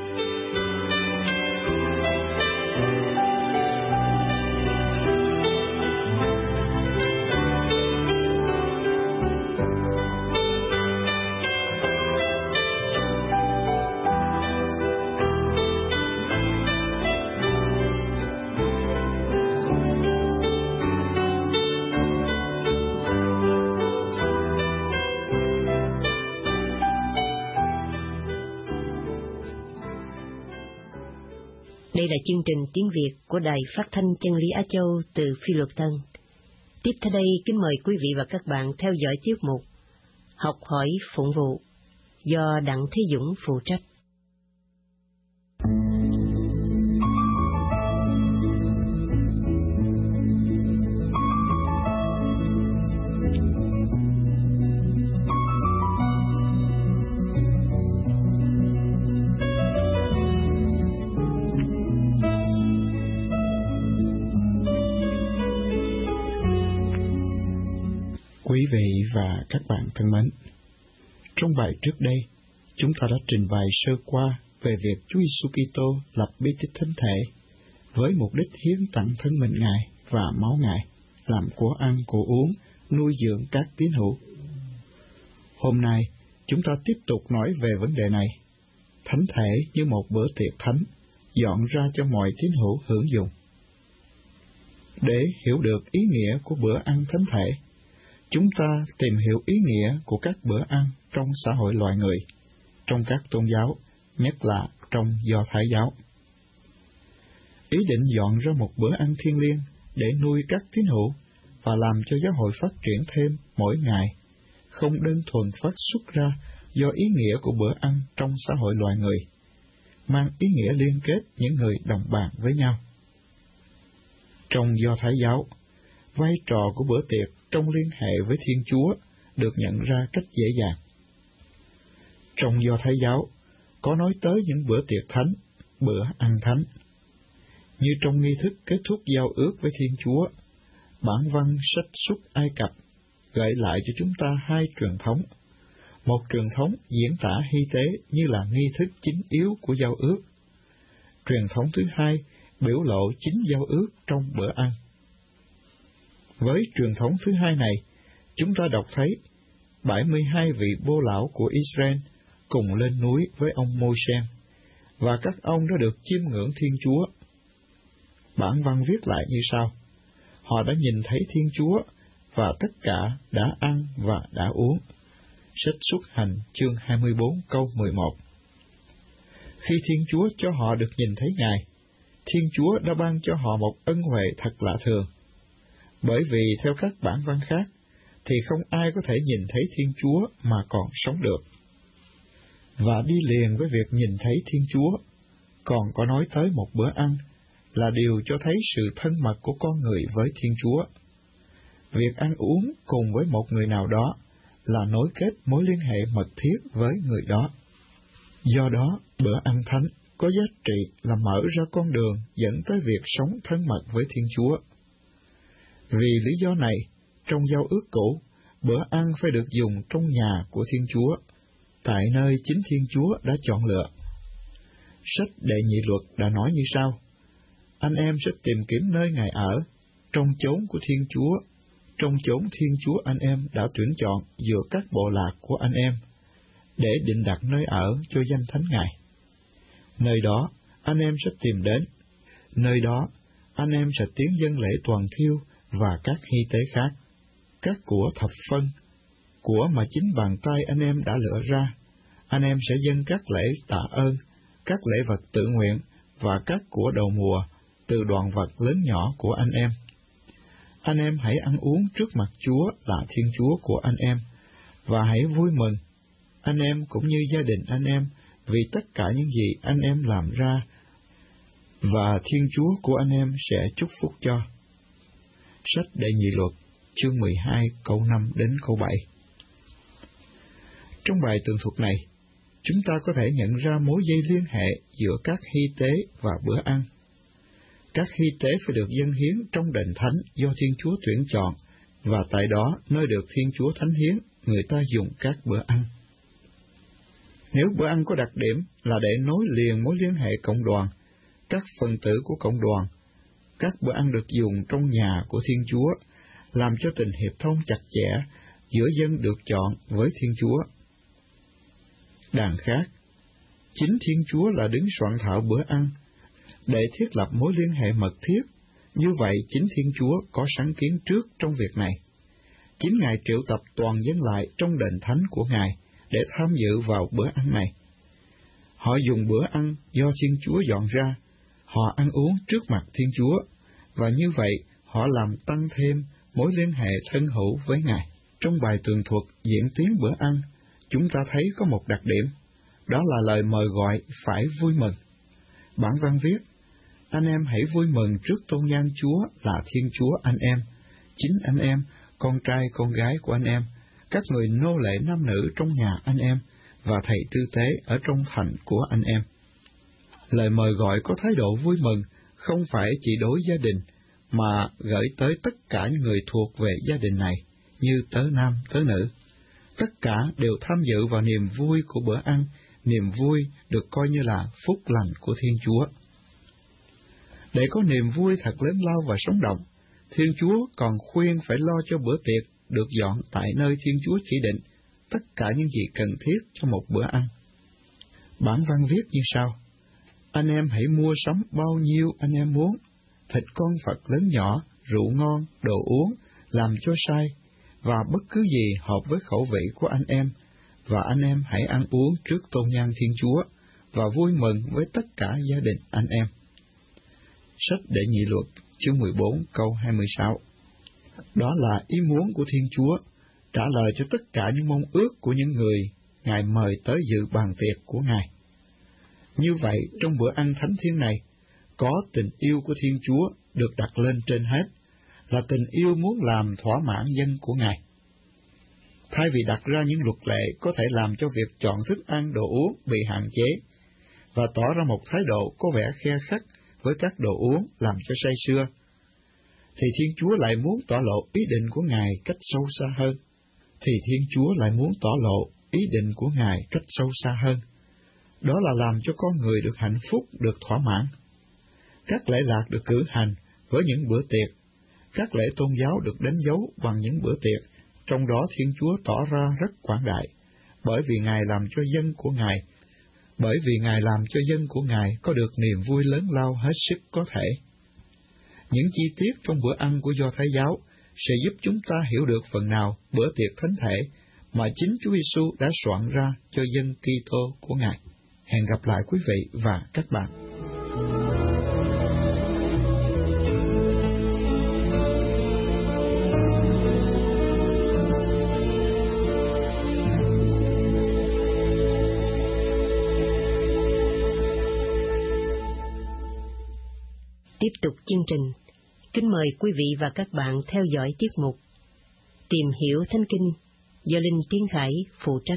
Speaker 1: Đây là chương trình tiếng Việt của Đài Phát thanh Chân lý Á Châu từ Phi Luật Tân. Tiếp theo đây, kính mời quý vị và các bạn theo dõi tiết mục Học hỏi phụng vụ do Đặng Thế Dũng phụ trách.
Speaker 2: Quý vị và các bạn thân mến, trong bài trước đây, chúng ta đã trình bày sơ qua về việc Chúa Giêsu Kitô lập bí tích thánh thể với mục đích hiến tặng thân mình Ngài và máu Ngài làm của ăn của uống, nuôi dưỡng các tín hữu. Hôm nay, chúng ta tiếp tục nói về vấn đề này. Thánh thể như một bữa tiệc thánh, dọn ra cho mọi tín hữu hưởng dụng. Để hiểu được ý nghĩa của bữa ăn thánh thể, chúng ta tìm hiểu ý nghĩa của các bữa ăn trong xã hội loài người, trong các tôn giáo, nhất là trong Do Thái giáo. Ý định dọn ra một bữa ăn thiêng liêng để nuôi các tín hữu và làm cho giáo hội phát triển thêm mỗi ngày, không đơn thuần phát xuất ra do ý nghĩa của bữa ăn trong xã hội loài người, mang ý nghĩa liên kết những người đồng bàn với nhau. Trong Do Thái giáo, vai trò của bữa tiệc trong liên hệ với Thiên Chúa được nhận ra cách dễ dàng. Trong Do Thái giáo, có nói tới những bữa tiệc thánh, bữa ăn thánh. Như trong nghi thức kết thúc giao ước với Thiên Chúa, bản văn sách Xuất Ai Cập gợi lại cho chúng ta hai truyền thống. Một truyền thống diễn tả hy tế như là nghi thức chính yếu của giao ước. Truyền thống thứ hai biểu lộ chính giao ước trong bữa ăn. Với truyền thống thứ hai này, chúng ta đọc thấy bảy mươi hai vị bô lão của Israel cùng lên núi với ông Môi-se, và các ông đã được chiêm ngưỡng Thiên Chúa. Bản văn viết lại như sau: họ đã nhìn thấy Thiên Chúa, và tất cả đã ăn và đã uống. Sách Xuất Hành chương hai mươi bốn câu mười một. Khi Thiên Chúa cho họ được nhìn thấy Ngài, Thiên Chúa đã ban cho họ một ân huệ thật lạ thường. Bởi vì theo các bản văn khác, thì không ai có thể nhìn thấy Thiên Chúa mà còn sống được. Và đi liền với việc nhìn thấy Thiên Chúa, còn có nói tới một bữa ăn, là điều cho thấy sự thân mật của con người với Thiên Chúa. Việc ăn uống cùng với một người nào đó là nối kết mối liên hệ mật thiết với người đó. Do đó, bữa ăn thánh có giá trị là mở ra con đường dẫn tới việc sống thân mật với Thiên Chúa. Vì lý do này, trong giao ước cũ, bữa ăn phải được dùng trong nhà của Thiên Chúa, tại nơi chính Thiên Chúa đã chọn lựa. Sách Đệ Nhị Luật đã nói như sau: anh em sẽ tìm kiếm nơi Ngài ở, trong chốn của Thiên Chúa, trong chốn Thiên Chúa anh em đã tuyển chọn giữa các bộ lạc của anh em, để định đặt nơi ở cho danh thánh Ngài. Nơi đó, anh em sẽ tìm đến. Nơi đó, anh em sẽ tiến dâng lễ toàn thiêu và các hy tế khác, các của thập phân, của mà chính bàn tay anh em đã lựa ra. Anh em sẽ dâng các lễ tạ ơn, các lễ vật tự nguyện và các của đầu mùa, từ đoạn vật lớn nhỏ của anh em. Anh em hãy ăn uống trước mặt Chúa là Thiên Chúa của anh em, và hãy vui mừng, anh em cũng như gia đình anh em, vì tất cả những gì anh em làm ra, và Thiên Chúa của anh em sẽ chúc phúc cho. Sách Đệ Nhị Luật, chương mười hai, câu năm đến câu bảy. Trong bài tường thuật này, chúng ta có thể nhận ra mối dây liên hệ giữa các hy tế và bữa ăn. Các hy tế phải được dâng hiến trong đền thánh do Thiên Chúa tuyển chọn, và tại đó nơi được Thiên Chúa thánh hiến, người ta dùng các bữa ăn. Nếu bữa ăn có đặc điểm là để nối liền mối liên hệ cộng đoàn, các phần tử của cộng đoàn, các bữa ăn được dùng trong nhà của Thiên Chúa, làm cho tình hiệp thông chặt chẽ giữa dân được chọn với Thiên Chúa. Đằng khác, chính Thiên Chúa là đứng soạn thảo bữa ăn, để thiết lập mối liên hệ mật thiết. Như vậy, chính Thiên Chúa có sáng kiến trước trong việc này. Chính Ngài triệu tập toàn dân lại trong đền thánh của Ngài để tham dự vào bữa ăn này. Họ dùng bữa ăn do Thiên Chúa dọn ra, họ ăn uống trước mặt Thiên Chúa, và như vậy họ làm tăng thêm mối liên hệ thân hữu với Ngài. Trong bài tường thuật diễn tiến bữa ăn, chúng ta thấy có một đặc điểm, đó là lời mời gọi phải vui mừng. Bản văn viết, anh em hãy vui mừng trước tôn nhan Chúa là Thiên Chúa anh em, chính anh em, con trai con gái của anh em, các người nô lệ nam nữ trong nhà anh em, và thầy tư tế ở trong thành của anh em. Lời mời gọi có thái độ vui mừng không phải chỉ đối gia đình, mà gửi tới tất cả những người thuộc về gia đình này, như tớ nam, tớ nữ. Tất cả đều tham dự vào niềm vui của bữa ăn, niềm vui được coi như là phúc lành của Thiên Chúa. Để có niềm vui thật lớn lao và sống động, Thiên Chúa còn khuyên phải lo cho bữa tiệc được dọn tại nơi Thiên Chúa chỉ định, tất cả những gì cần thiết cho một bữa ăn. Bản văn viết như sau: anh em hãy mua sắm bao nhiêu anh em muốn, thịt con vật lớn nhỏ, rượu ngon, đồ uống, làm cho say, và bất cứ gì hợp với khẩu vị của anh em, và anh em hãy ăn uống trước tôn nhan Thiên Chúa, và vui mừng với tất cả gia đình anh em. Sách Đệ Nhị Luật, chương mười bốn, câu hai mươi sáu. Đó là ý muốn của Thiên Chúa, trả lời cho tất cả những mong ước của những người Ngài mời tới dự bàn tiệc của Ngài. Như vậy, trong bữa ăn thánh thiêng này, có tình yêu của Thiên Chúa được đặt lên trên hết, là tình yêu muốn làm thỏa mãn dân của Ngài. Thay vì đặt ra những luật lệ có thể làm cho việc chọn thức ăn, đồ uống bị hạn chế, và tỏ ra một thái độ có vẻ khe khắt với các đồ uống làm cho say sưa, thì Thiên Chúa lại muốn tỏ lộ ý định của Ngài cách sâu xa hơn. Thì Thiên Chúa lại muốn tỏ lộ ý định của Ngài cách sâu xa hơn. Đó là làm cho con người được hạnh phúc, được thỏa mãn. Các lễ lạc được cử hành với những bữa tiệc, các lễ tôn giáo được đánh dấu bằng những bữa tiệc, trong đó Thiên Chúa tỏ ra rất quảng đại, bởi vì Ngài làm cho dân của Ngài, bởi vì Ngài làm cho dân của Ngài có được niềm vui lớn lao hết sức có thể. Những chi tiết trong bữa ăn của Do Thái giáo sẽ giúp chúng ta hiểu được phần nào bữa tiệc thánh thể mà chính Chúa Giêsu đã soạn ra cho dân Kitô của Ngài. Hẹn gặp lại quý vị và các bạn.
Speaker 1: Tiếp tục chương trình, kính mời quý vị và các bạn theo dõi tiết mục Tìm hiểu Thánh Kinh do Linh Tiến Khải phụ trách.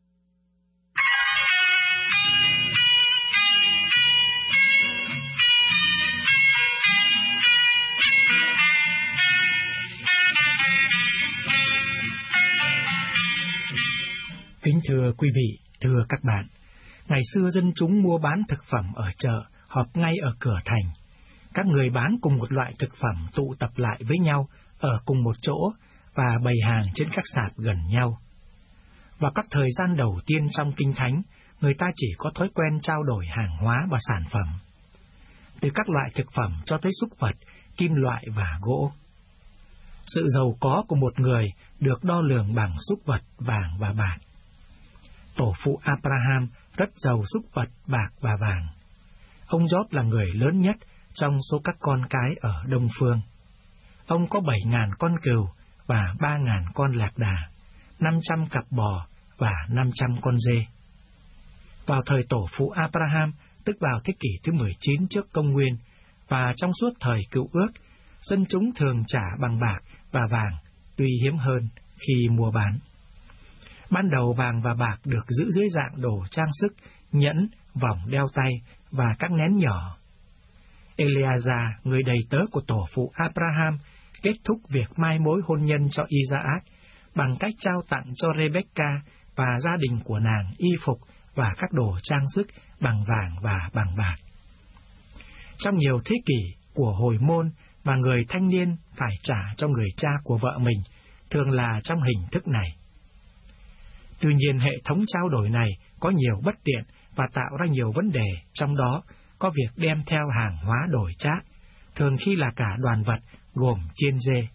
Speaker 4: Kính thưa quý vị, thưa các bạn, ngày xưa dân chúng mua bán thực phẩm ở chợ, họp ngay ở cửa thành. Các người bán cùng một loại thực phẩm tụ tập lại với nhau ở cùng một chỗ và bày hàng trên các sạp gần nhau. Vào các thời gian đầu tiên trong Kinh Thánh, người ta chỉ có thói quen trao đổi hàng hóa và sản phẩm, từ các loại thực phẩm cho tới súc vật, kim loại và gỗ. Sự giàu có của một người được đo lường bằng súc vật, vàng và bạc. Tổ phụ Abraham rất giàu súc vật, bạc và vàng. Ông Job là người lớn nhất, trong số các con cái ở Đông Phương. Ông có bảy ngàn con cừu và ba ngàn con lạc đà, năm trăm cặp bò và năm trăm con dê. Vào thời tổ phụ Abraham, tức vào thế kỷ thứ mười chín trước công nguyên, và trong suốt thời Cựu Ước, dân chúng thường trả bằng bạc và vàng, tuy hiếm hơn khi mua bán. Ban đầu vàng và bạc được giữ dưới dạng đồ trang sức, nhẫn, vòng đeo tay và các nén nhỏ. Eleazar, người đầy tớ của tổ phụ Abraham, kết thúc việc mai mối hôn nhân cho Isaac bằng cách trao tặng cho Rebecca và gia đình của nàng y phục và các đồ trang sức bằng vàng và bằng bạc. Trong nhiều thế kỷ của hồi môn mà người thanh niên phải trả cho người cha của vợ mình, thường là trong hình thức này. Tuy nhiên, hệ thống trao đổi này có nhiều bất tiện và tạo ra nhiều vấn đề, trong đó có việc đem theo hàng hóa đổi trác, thường khi là cả đoàn vật gồm chiên dê.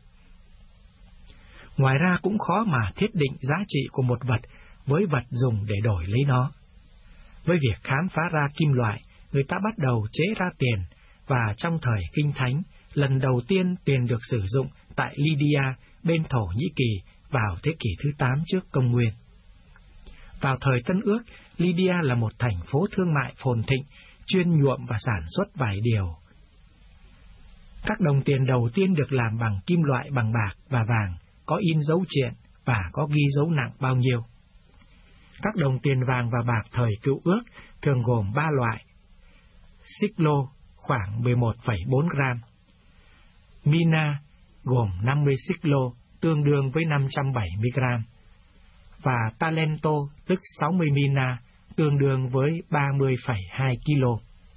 Speaker 4: Ngoài ra cũng khó mà thiết định giá trị của một vật với vật dùng để đổi lấy nó. Với việc khám phá ra kim loại, người ta bắt đầu chế ra tiền, và trong thời Kinh Thánh, lần đầu tiên tiền được sử dụng tại Lydia bên Thổ Nhĩ Kỳ vào thế kỷ thứ tám trước công nguyên. Vào thời Tân Ước, Lydia là một thành phố thương mại phồn thịnh, chuyên nhuộm và sản xuất vải điều. Các đồng tiền đầu tiên được làm bằng kim loại, bằng bạc và vàng, có in dấu triện và có ghi dấu nặng bao nhiêu. Các đồng tiền vàng và bạc thời Cựu Ước thường gồm ba loại: Siklo khoảng mười một phẩy bốn gram, Mina gồm năm mươi Siklo tương đương với năm trăm bảy mươi gram, và Talento tức sáu mươi Mina tương đương với ba mươi phẩy hai kilo.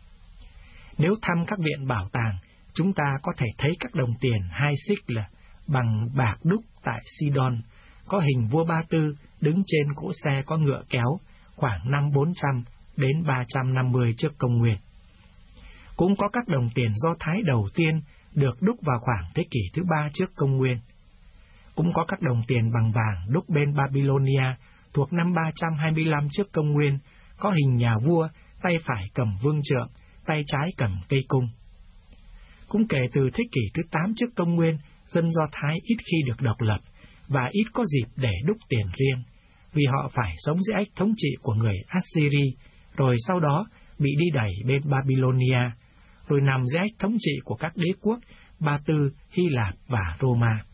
Speaker 4: Nếu thăm các viện bảo tàng, chúng ta có thể thấy các đồng tiền hai sikl bằng bạc đúc tại Sidon, có hình vua Ba Tư đứng trên cỗ xe có ngựa kéo, khoảng năm bốn trăm đến ba trăm năm mươi trước công nguyên. Cũng có các đồng tiền Do Thái đầu tiên được đúc vào khoảng thế kỷ thứ ba trước công nguyên. Cũng có các đồng tiền bằng vàng đúc bên Babylonia thuộc năm ba trăm hai mươi lăm trước công nguyên, có hình nhà vua, tay phải cầm vương trượng, tay trái cầm cây cung. Cũng kể từ thế kỷ thứ tám trước công nguyên, dân Do Thái ít khi được độc lập và ít có dịp để đúc tiền riêng, vì họ phải sống dưới ách thống trị của người Assyri, rồi sau đó bị đi đẩy bên Babylonia, rồi nằm dưới ách thống trị của các đế quốc Ba Tư, Hy Lạp và Roma.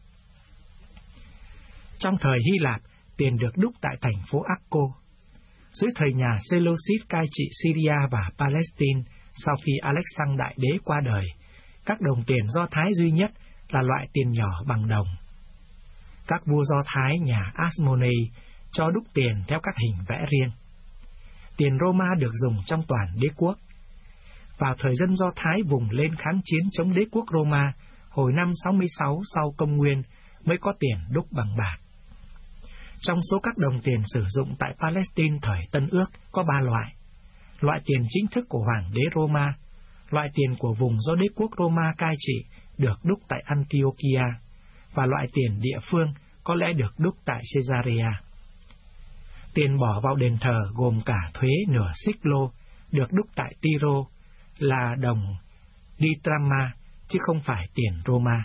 Speaker 4: Trong thời Hy Lạp, tiền được đúc tại thành phố Akko. Dưới thời nhà Seleucid cai trị Syria và Palestine, sau khi Alexander Đại Đế qua đời, các đồng tiền Do Thái duy nhất là loại tiền nhỏ bằng đồng. Các vua Do Thái nhà Asmonei cho đúc tiền theo các hình vẽ riêng. Tiền Roma được dùng trong toàn đế quốc. Vào thời dân Do Thái vùng lên kháng chiến chống đế quốc Roma, hồi năm sáu mươi sáu sau công nguyên mới có tiền đúc bằng bạc. Trong số các đồng tiền sử dụng tại Palestine thời Tân Ước có ba loại: loại tiền chính thức của Hoàng đế Roma, loại tiền của vùng do đế quốc Roma cai trị được đúc tại Antiochia, và loại tiền địa phương có lẽ được đúc tại Caesarea. Tiền bỏ vào đền thờ gồm cả thuế nửa siklo, được đúc tại Tyro, là đồng ditramma, chứ không phải tiền Roma.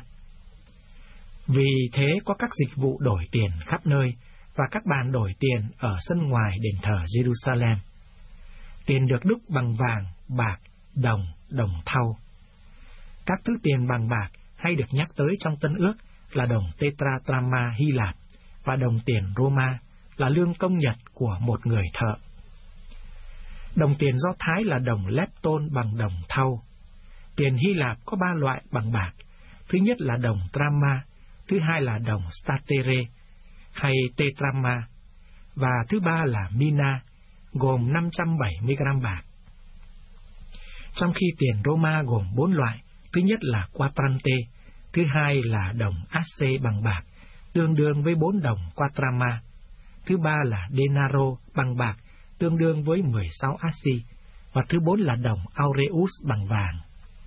Speaker 4: Vì thế có các dịch vụ đổi tiền khắp nơi, và các bàn đổi tiền ở sân ngoài đền thờ Jerusalem. Tiền được đúc bằng vàng, bạc, đồng, đồng thau. Các thứ tiền bằng bạc hay được nhắc tới trong Tân Ước là đồng tetradrama Hy Lạp và đồng tiền Roma là lương công nhật của một người thợ. Đồng tiền Do Thái là đồng lepton bằng đồng thau. Tiền Hy Lạp có ba loại bằng bạc. Thứ nhất là đồng drama, thứ hai là đồng statere hay tetrama, và thứ ba là mina, gồm năm trăm bảy mươi gram bạc. Trong khi tiền Roma gồm bốn loại, thứ nhất là quadrate, thứ hai là đồng asse bằng bạc, tương đương với bốn đồng quadrama, thứ ba là denaro bằng bạc, tương đương với mười sáu assi, và thứ bốn là đồng aureus bằng vàng.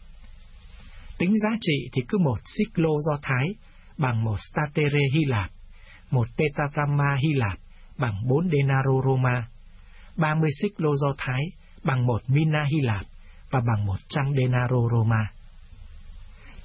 Speaker 4: Tính giá trị thì cứ một siklo Do Thái bằng một statere Hy Lạp, một tetradrama Hy Lạp bằng bốn denaro Roma, ba mươi siklo Do Thái bằng một mina Hy Lạp và bằng một trăm denaro Roma.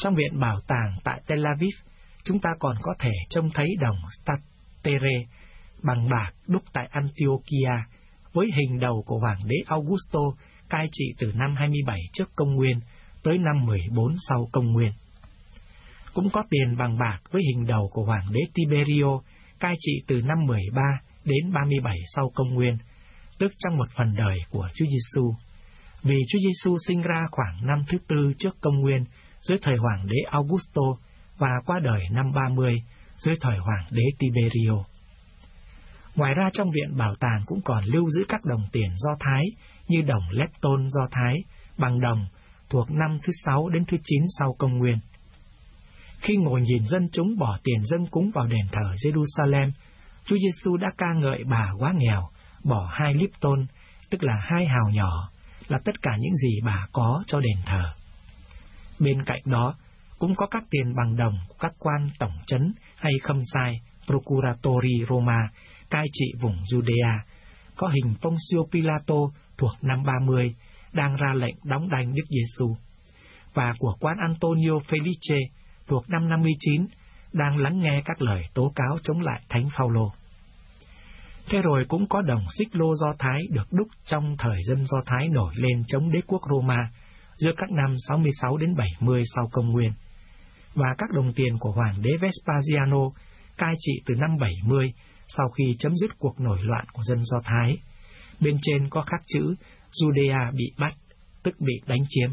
Speaker 4: Trong viện bảo tàng tại Tel Aviv, chúng ta còn có thể trông thấy đồng statere bằng bạc đúc tại Antiochia với hình đầu của hoàng đế Augusto cai trị từ năm hai mươi bảy trước công nguyên tới năm mười bốn sau công nguyên. Cũng có tiền bằng bạc với hình đầu của hoàng đế Tiberio cai trị từ năm mười ba đến ba mươi bảy sau công nguyên, tức trong một phần đời của Chúa Giêsu. Vì Chúa Giêsu sinh ra khoảng năm thứ tư trước công nguyên dưới thời hoàng đế Augusto và qua đời năm ba mươi dưới thời hoàng đế Tiberio. Ngoài ra, trong viện bảo tàng cũng còn lưu giữ các đồng tiền Do Thái như đồng lepton Do Thái bằng đồng thuộc năm thứ sáu đến thứ chín sau công nguyên. Khi ngồi nhìn dân chúng bỏ tiền dâng cúng vào đền thờ Jerusalem, Chúa Giêsu đã ca ngợi bà quá nghèo bỏ hai lepton, tức là hai hào nhỏ, là tất cả những gì bà có cho đền thờ. Bên cạnh đó cũng có các tiền bằng đồng của các quan tổng trấn hay khâm sai Procuratori Roma cai trị vùng Judea, có hình Poncio Pilato thuộc năm ba mươi đang ra lệnh đóng đanh Đức Giêsu, và của quan Antonio Felice thuộc năm năm mươi chín đang lắng nghe các lời tố cáo chống lại Thánh Phaolô. Thế rồi cũng có đồng xích lô Do Thái được đúc trong thời dân Do Thái nổi lên chống đế quốc Roma giữa các năm sáu mươi sáu đến bảy mươi sau công nguyên, và các đồng tiền của hoàng đế Vespasiano cai trị từ năm bảy mươi sau khi chấm dứt cuộc nổi loạn của dân Do Thái. Bên trên có khắc chữ Judea bị bắt, tức bị đánh chiếm.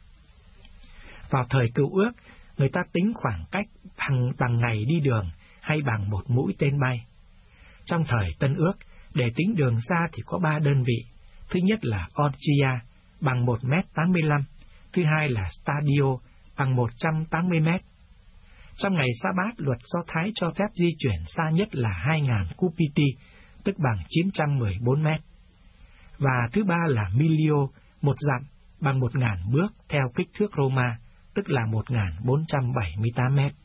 Speaker 4: Vào thời Cựu Ước, người ta tính khoảng cách bằng, bằng ngày đi đường hay bằng một mũi tên bay. Trong thời Tân Ước, để tính đường xa thì có ba đơn vị. Thứ nhất là Orgia bằng một mét tám mươi lăm, thứ hai là Stadio bằng một trăm tám mươi mét. Trong ngày Sa-bát, luật Do Thái cho phép di chuyển xa nhất là hai nghìn cupiti, tức bằng chín trăm mười bốn mét. Và thứ ba là Milio, một dặm bằng một nghìn bước theo kích thước Roma, tức là một nghìn bốn trăm bảy mươi tám mét.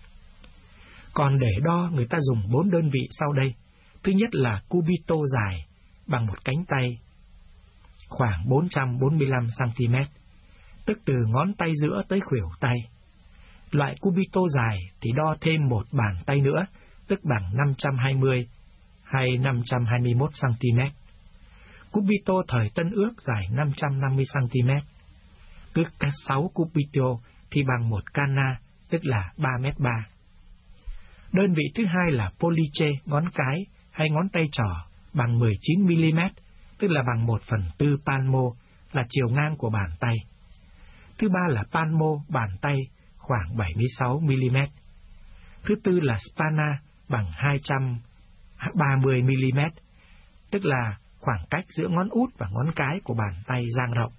Speaker 4: Còn để đo, người ta dùng bốn đơn vị sau đây. Thứ nhất là cubito dài bằng một cánh tay, khoảng bốn trăm bốn mươi lăm xăng-ti-mét, tức từ ngón tay giữa tới khuỷu tay. Loại cubito dài thì đo thêm một bàn tay nữa, tức bằng năm trăm hai mươi hay năm trăm hai mươi mốt xăng-ti-mét. Cubito thời Tân Ước dài năm trăm năm mươi xăng-ti-mét. Cứ sáu cubito thì bằng một cana, tức là ba mét ba. Đơn vị thứ hai là poliche, ngón cái hay ngón tay trỏ, bằng mười chín mi-li-mét, tức là bằng một phần tư palmo, là chiều ngang của bàn tay. Thứ ba là palmo, bàn tay, khoảng bảy mươi sáu mi-li-mét. Thứ tư là spana, bằng hai trăm ba mươi mi-li-mét, tức là khoảng cách giữa ngón út và ngón cái của bàn tay dang rộng.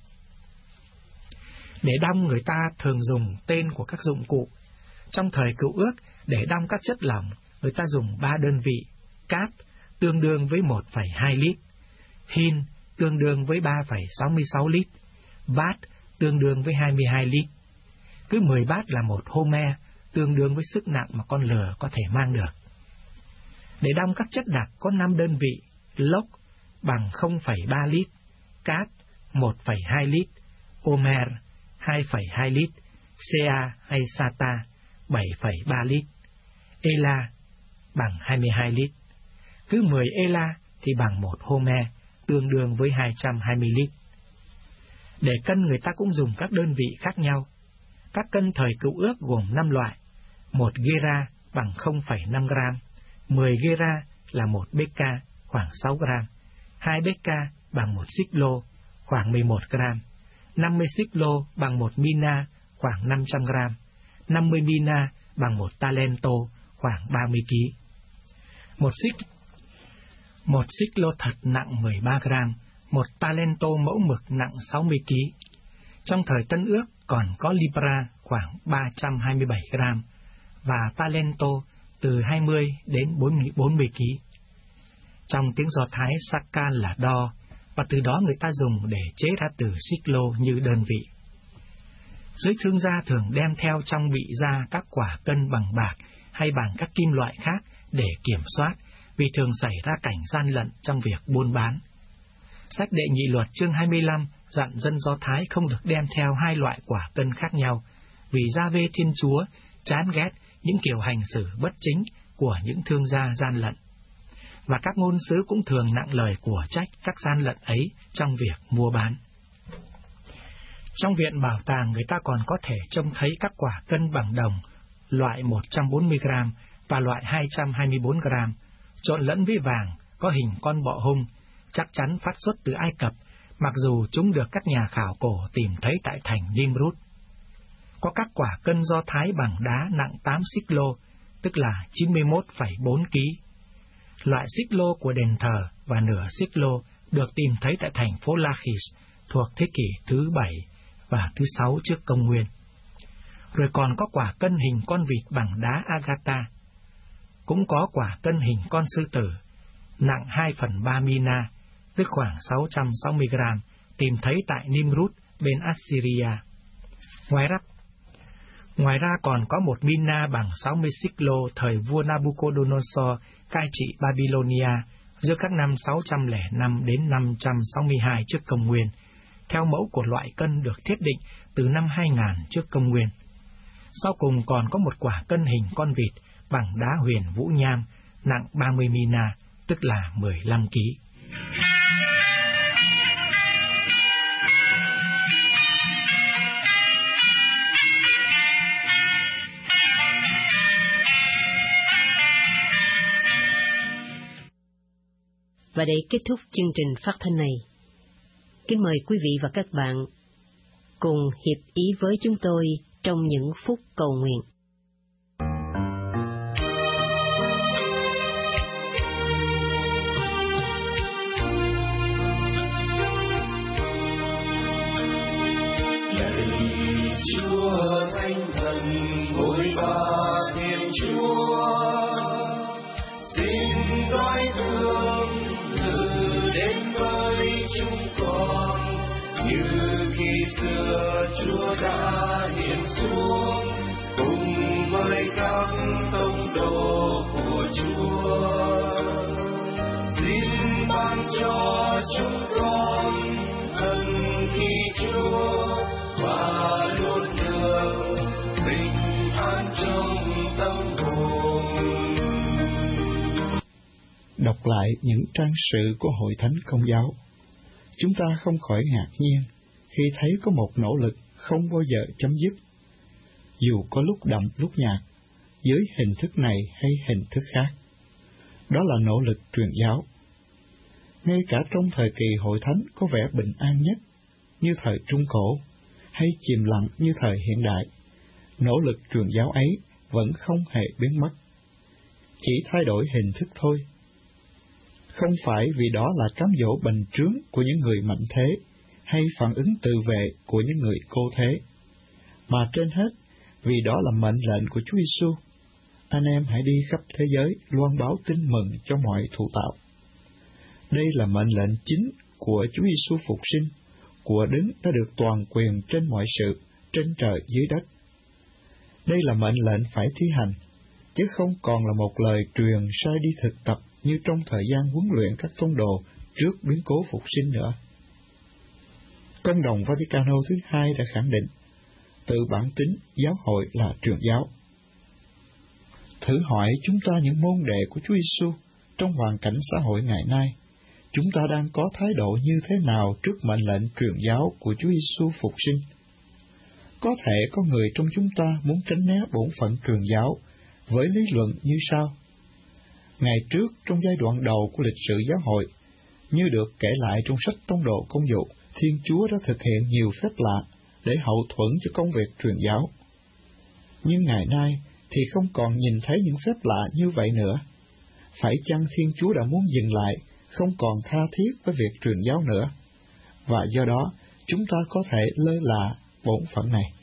Speaker 4: Để đong, người ta thường dùng tên của các dụng cụ. Trong thời Cựu Ước, để đong các chất lỏng, người ta dùng ba đơn vị: cát tương đương với một phẩy hai lít, hin tương đương với ba phẩy sáu mươi sáu lít, bát tương đương với hai mươi hai lít. Cứ mười bát là một homer, tương đương với sức nặng mà con lừa có thể mang được. Để đong các chất đặc có năm đơn vị: lốc bằng không phẩy ba lít, cát một phẩy hai lít, omer hai phẩy hai lít, ca hay sata bảy phẩy ba lít, ela bằng hai mươi hai lít. Cứ mười ela thì bằng một homer, tương đương với hai trăm hai mươi lít. Để cân, người ta cũng dùng các đơn vị khác nhau. Các cân thời Cựu Ước gồm năm loại: một gera bằng không phẩy năm gram, mười gera là một beka khoảng sáu gram, hai beka bằng một xích lô khoảng mười một gram, năm mươi xích lô bằng một mina khoảng năm trăm gram, năm mươi mina bằng một talento khoảng ba mươi ki lô gam. Một xích một xích lô thật nặng mười ba gram, một talento mẫu mực nặng sáu mươi ki lô gam. Trong thời Tân Ước còn có libra khoảng ba trăm hai mươi bảy gram và talento từ hai mươi đến bốn mươi ki lô gam. Trong tiếng Do Thái, sakan là đo, và từ đó người ta dùng để chế ra từ xích lô như đơn vị. Giới thương gia thường đem theo trong bị ra các quả cân bằng bạc hay bằng các kim loại khác để kiểm soát, vì thường xảy ra cảnh gian lận trong việc buôn bán. Sách Đệ Nhị Luật chương hai mươi lăm dặn dân Do Thái không được đem theo hai loại quả cân khác nhau, vì Giê-hô-va Thiên Chúa chán ghét những kiểu hành xử bất chính của những thương gia gian lận. Và các ngôn sứ cũng thường nặng lời của trách các gian lận ấy trong việc mua bán. Trong viện bảo tàng, người ta còn có thể trông thấy các quả cân bằng đồng loại một trăm bốn mươi gam và loại hai trăm hai mươi bốn gam, trộn lẫn với vàng, có hình con bọ hung, chắc chắn phát xuất từ Ai Cập, mặc dù chúng được các nhà khảo cổ tìm thấy tại thành Nimrud. Có các quả cân Do Thái bằng đá nặng tám xích lô, tức là chín mươi mốt phẩy bốn ki lô gam. Loại xích lô của đền thờ và nửa xích lô được tìm thấy tại thành phố Lachish thuộc thế kỷ thứ bảy và thứ sáu trước công nguyên. Rồi còn có quả cân hình con vịt bằng đá Agata. Cũng có quả cân hình con sư tử, nặng hai phần ba mina, tức khoảng sáu trăm sáu mươi gam, tìm thấy tại Nimrud bên Assyria. Ngoài ra, ngoài ra còn có một mina bằng sáu mươi xích lô thời vua Nabucodonosor cai trị Babylonia giữa các năm sáu trăm lẻ năm đến năm trăm sáu mươi hai trước công nguyên, theo mẫu của loại cân được thiết định từ năm hai nghìn trước công nguyên. Sau cùng còn có một quả cân hình con vịt bằng đá huyền vũ nham, nặng ba mươi mina, tức là mười lăm ki lô gam.
Speaker 1: Và để kết thúc chương trình phát thanh này, kính mời quý vị và các bạn cùng hiệp ý với chúng tôi trong những phút cầu nguyện.
Speaker 5: Lạy Chúa Thánh Thần, ngôi Ba Thiên Chúa, xin nói thương từ đến với chúng con, như khi xưa Chúa đã hiện xuống cùng với các tông đồ của Chúa. Xin ban cho chúng con thân khi Chúa và luôn được bình an trong tâm hồn.
Speaker 2: Đọc lại những trang sử của Hội Thánh Công giáo, chúng ta không khỏi ngạc nhiên khi thấy có một nỗ lực không bao giờ chấm dứt, dù có lúc đậm lúc nhạt, dưới hình thức này hay hình thức khác. Đó là nỗ lực truyền giáo. Ngay cả trong thời kỳ Hội Thánh có vẻ bình an nhất, như thời Trung Cổ, hay chìm lặng như thời hiện đại, nỗ lực truyền giáo ấy vẫn không hề biến mất, chỉ thay đổi hình thức thôi. Không phải vì đó là cám dỗ bành trướng của những người mạnh thế, hay phản ứng tự vệ của những người cô thế, mà trên hết vì đó là mệnh lệnh của Chúa Giêsu. Anh em hãy đi khắp thế giới loan báo tin mừng cho mọi thụ tạo. Đây là mệnh lệnh chính của Chúa Giêsu phục sinh, của Đấng đã được toàn quyền trên mọi sự, trên trời dưới đất. Đây là mệnh lệnh phải thi hành, chứ không còn là một lời truyền sai đi thực tập như trong thời gian huấn luyện các tông đồ trước biến cố phục sinh nữa. Công đồng Vaticano thứ hai đã khẳng định, tự bản tính giáo hội là truyền giáo. Thử hỏi chúng ta những môn đệ của Chúa Giêsu trong hoàn cảnh xã hội ngày nay, chúng ta đang có thái độ như thế nào trước mệnh lệnh truyền giáo của Chúa Giêsu phục sinh? Có thể có người trong chúng ta muốn tránh né bổn phận truyền giáo với lý luận như sau. Ngày trước, trong giai đoạn đầu của lịch sử giáo hội, như được kể lại trong sách Tông đồ Công vụ, Thiên Chúa đã thực hiện nhiều phép lạ để hậu thuẫn cho công việc truyền giáo. Nhưng ngày nay thì không còn nhìn thấy những phép lạ như vậy nữa. Phải chăng Thiên Chúa đã muốn dừng lại, không còn tha thiết với việc truyền giáo nữa, và do đó chúng ta có thể lơ là bổn phận này?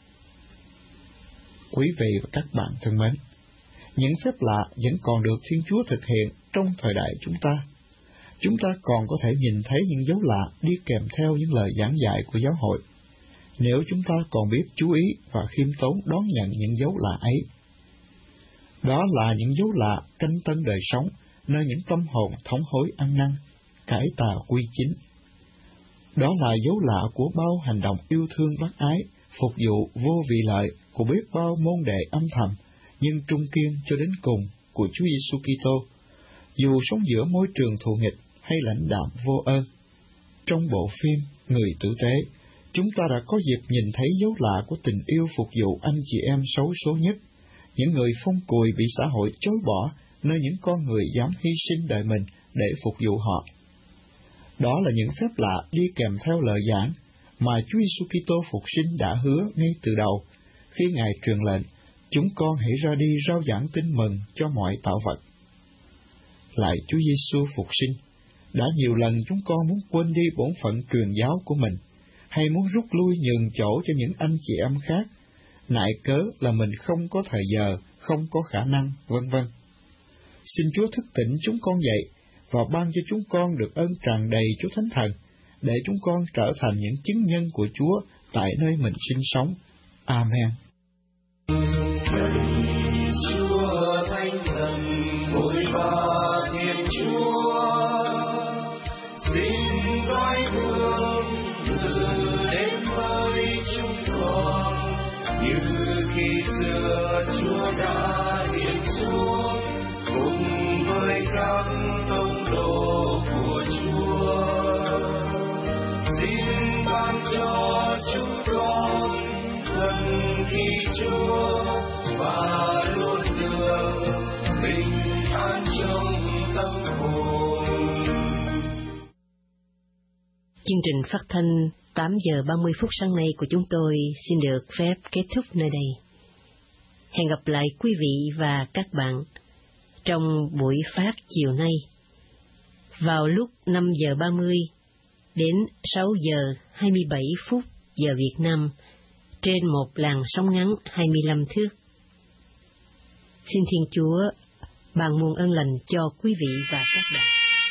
Speaker 2: Quý vị và các bạn thân mến, những phép lạ vẫn còn được Thiên Chúa thực hiện trong thời đại chúng ta. Chúng ta còn có thể nhìn thấy những dấu lạ đi kèm theo những lời giảng dạy của giáo hội, nếu chúng ta còn biết chú ý và khiêm tốn đón nhận những dấu lạ ấy. Đó là những dấu lạ canh tân đời sống, nơi những tâm hồn thống hối ăn năn, cải tà quy chính. Đó là dấu lạ của bao hành động yêu thương bác ái phục vụ vô vị lợi của biết bao môn đệ âm thầm, nhưng trung kiên cho đến cùng của Chúa Giêsu Kitô, dù sống giữa môi trường thù nghịch hay lãnh đạm vô ơn. Trong bộ phim Người Tử Tế, chúng ta đã có dịp nhìn thấy dấu lạ của tình yêu phục vụ anh chị em xấu số nhất, những người phong cùi bị xã hội chối bỏ, nơi những con người dám hy sinh đời mình để phục vụ họ. Đó là những phép lạ đi kèm theo lời giảng mà Chúa Giêsu Kitô phục sinh đã hứa ngay từ đầu, khi Ngài truyền lệnh, chúng con hãy ra đi rao giảng tin mừng cho mọi tạo vật. Lại Chúa Giêsu phục sinh, đã nhiều lần chúng con muốn quên đi bổn phận truyền giáo của mình, hay muốn rút lui nhường chỗ cho những anh chị em khác, nại cớ là mình không có thời giờ, không có khả năng, vân vân. Xin Chúa thức tỉnh chúng con dậy và ban cho chúng con được ơn tràn đầy Chúa Thánh Thần, để chúng con trở thành những chứng nhân của Chúa tại nơi mình sinh sống. Amen.
Speaker 5: Chúa Thánh Thần, vội ba Thiên Chúa, xin nói hương từ đến với chúng con, như khi xưa Chúa đã hiện xuống cùng với các tông đồ của Chúa. Xin ban cho chúng con thân khi Chúa và luôn được bình an trong tâm hồn.
Speaker 1: Chương trình phát thanh tám giờ ba mươi phút sáng nay của chúng tôi xin được phép kết thúc nơi đây. Hẹn gặp lại quý vị và các bạn trong buổi phát chiều nay vào lúc năm giờ ba mươi đến sáu giờ hai mươi bảy phút giờ Việt Nam trên một làn sóng ngắn hai mươi lăm thước. Xin Thiên Chúa ban muôn ơn lành cho quý vị và các bạn.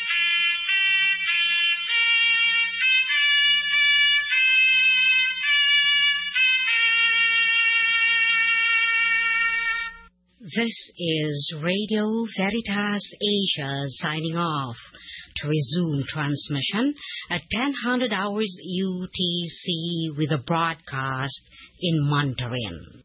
Speaker 6: This is Radio Veritas Asia signing off to resume transmission at ten hundred hours U T C with a broadcast in Mandarin.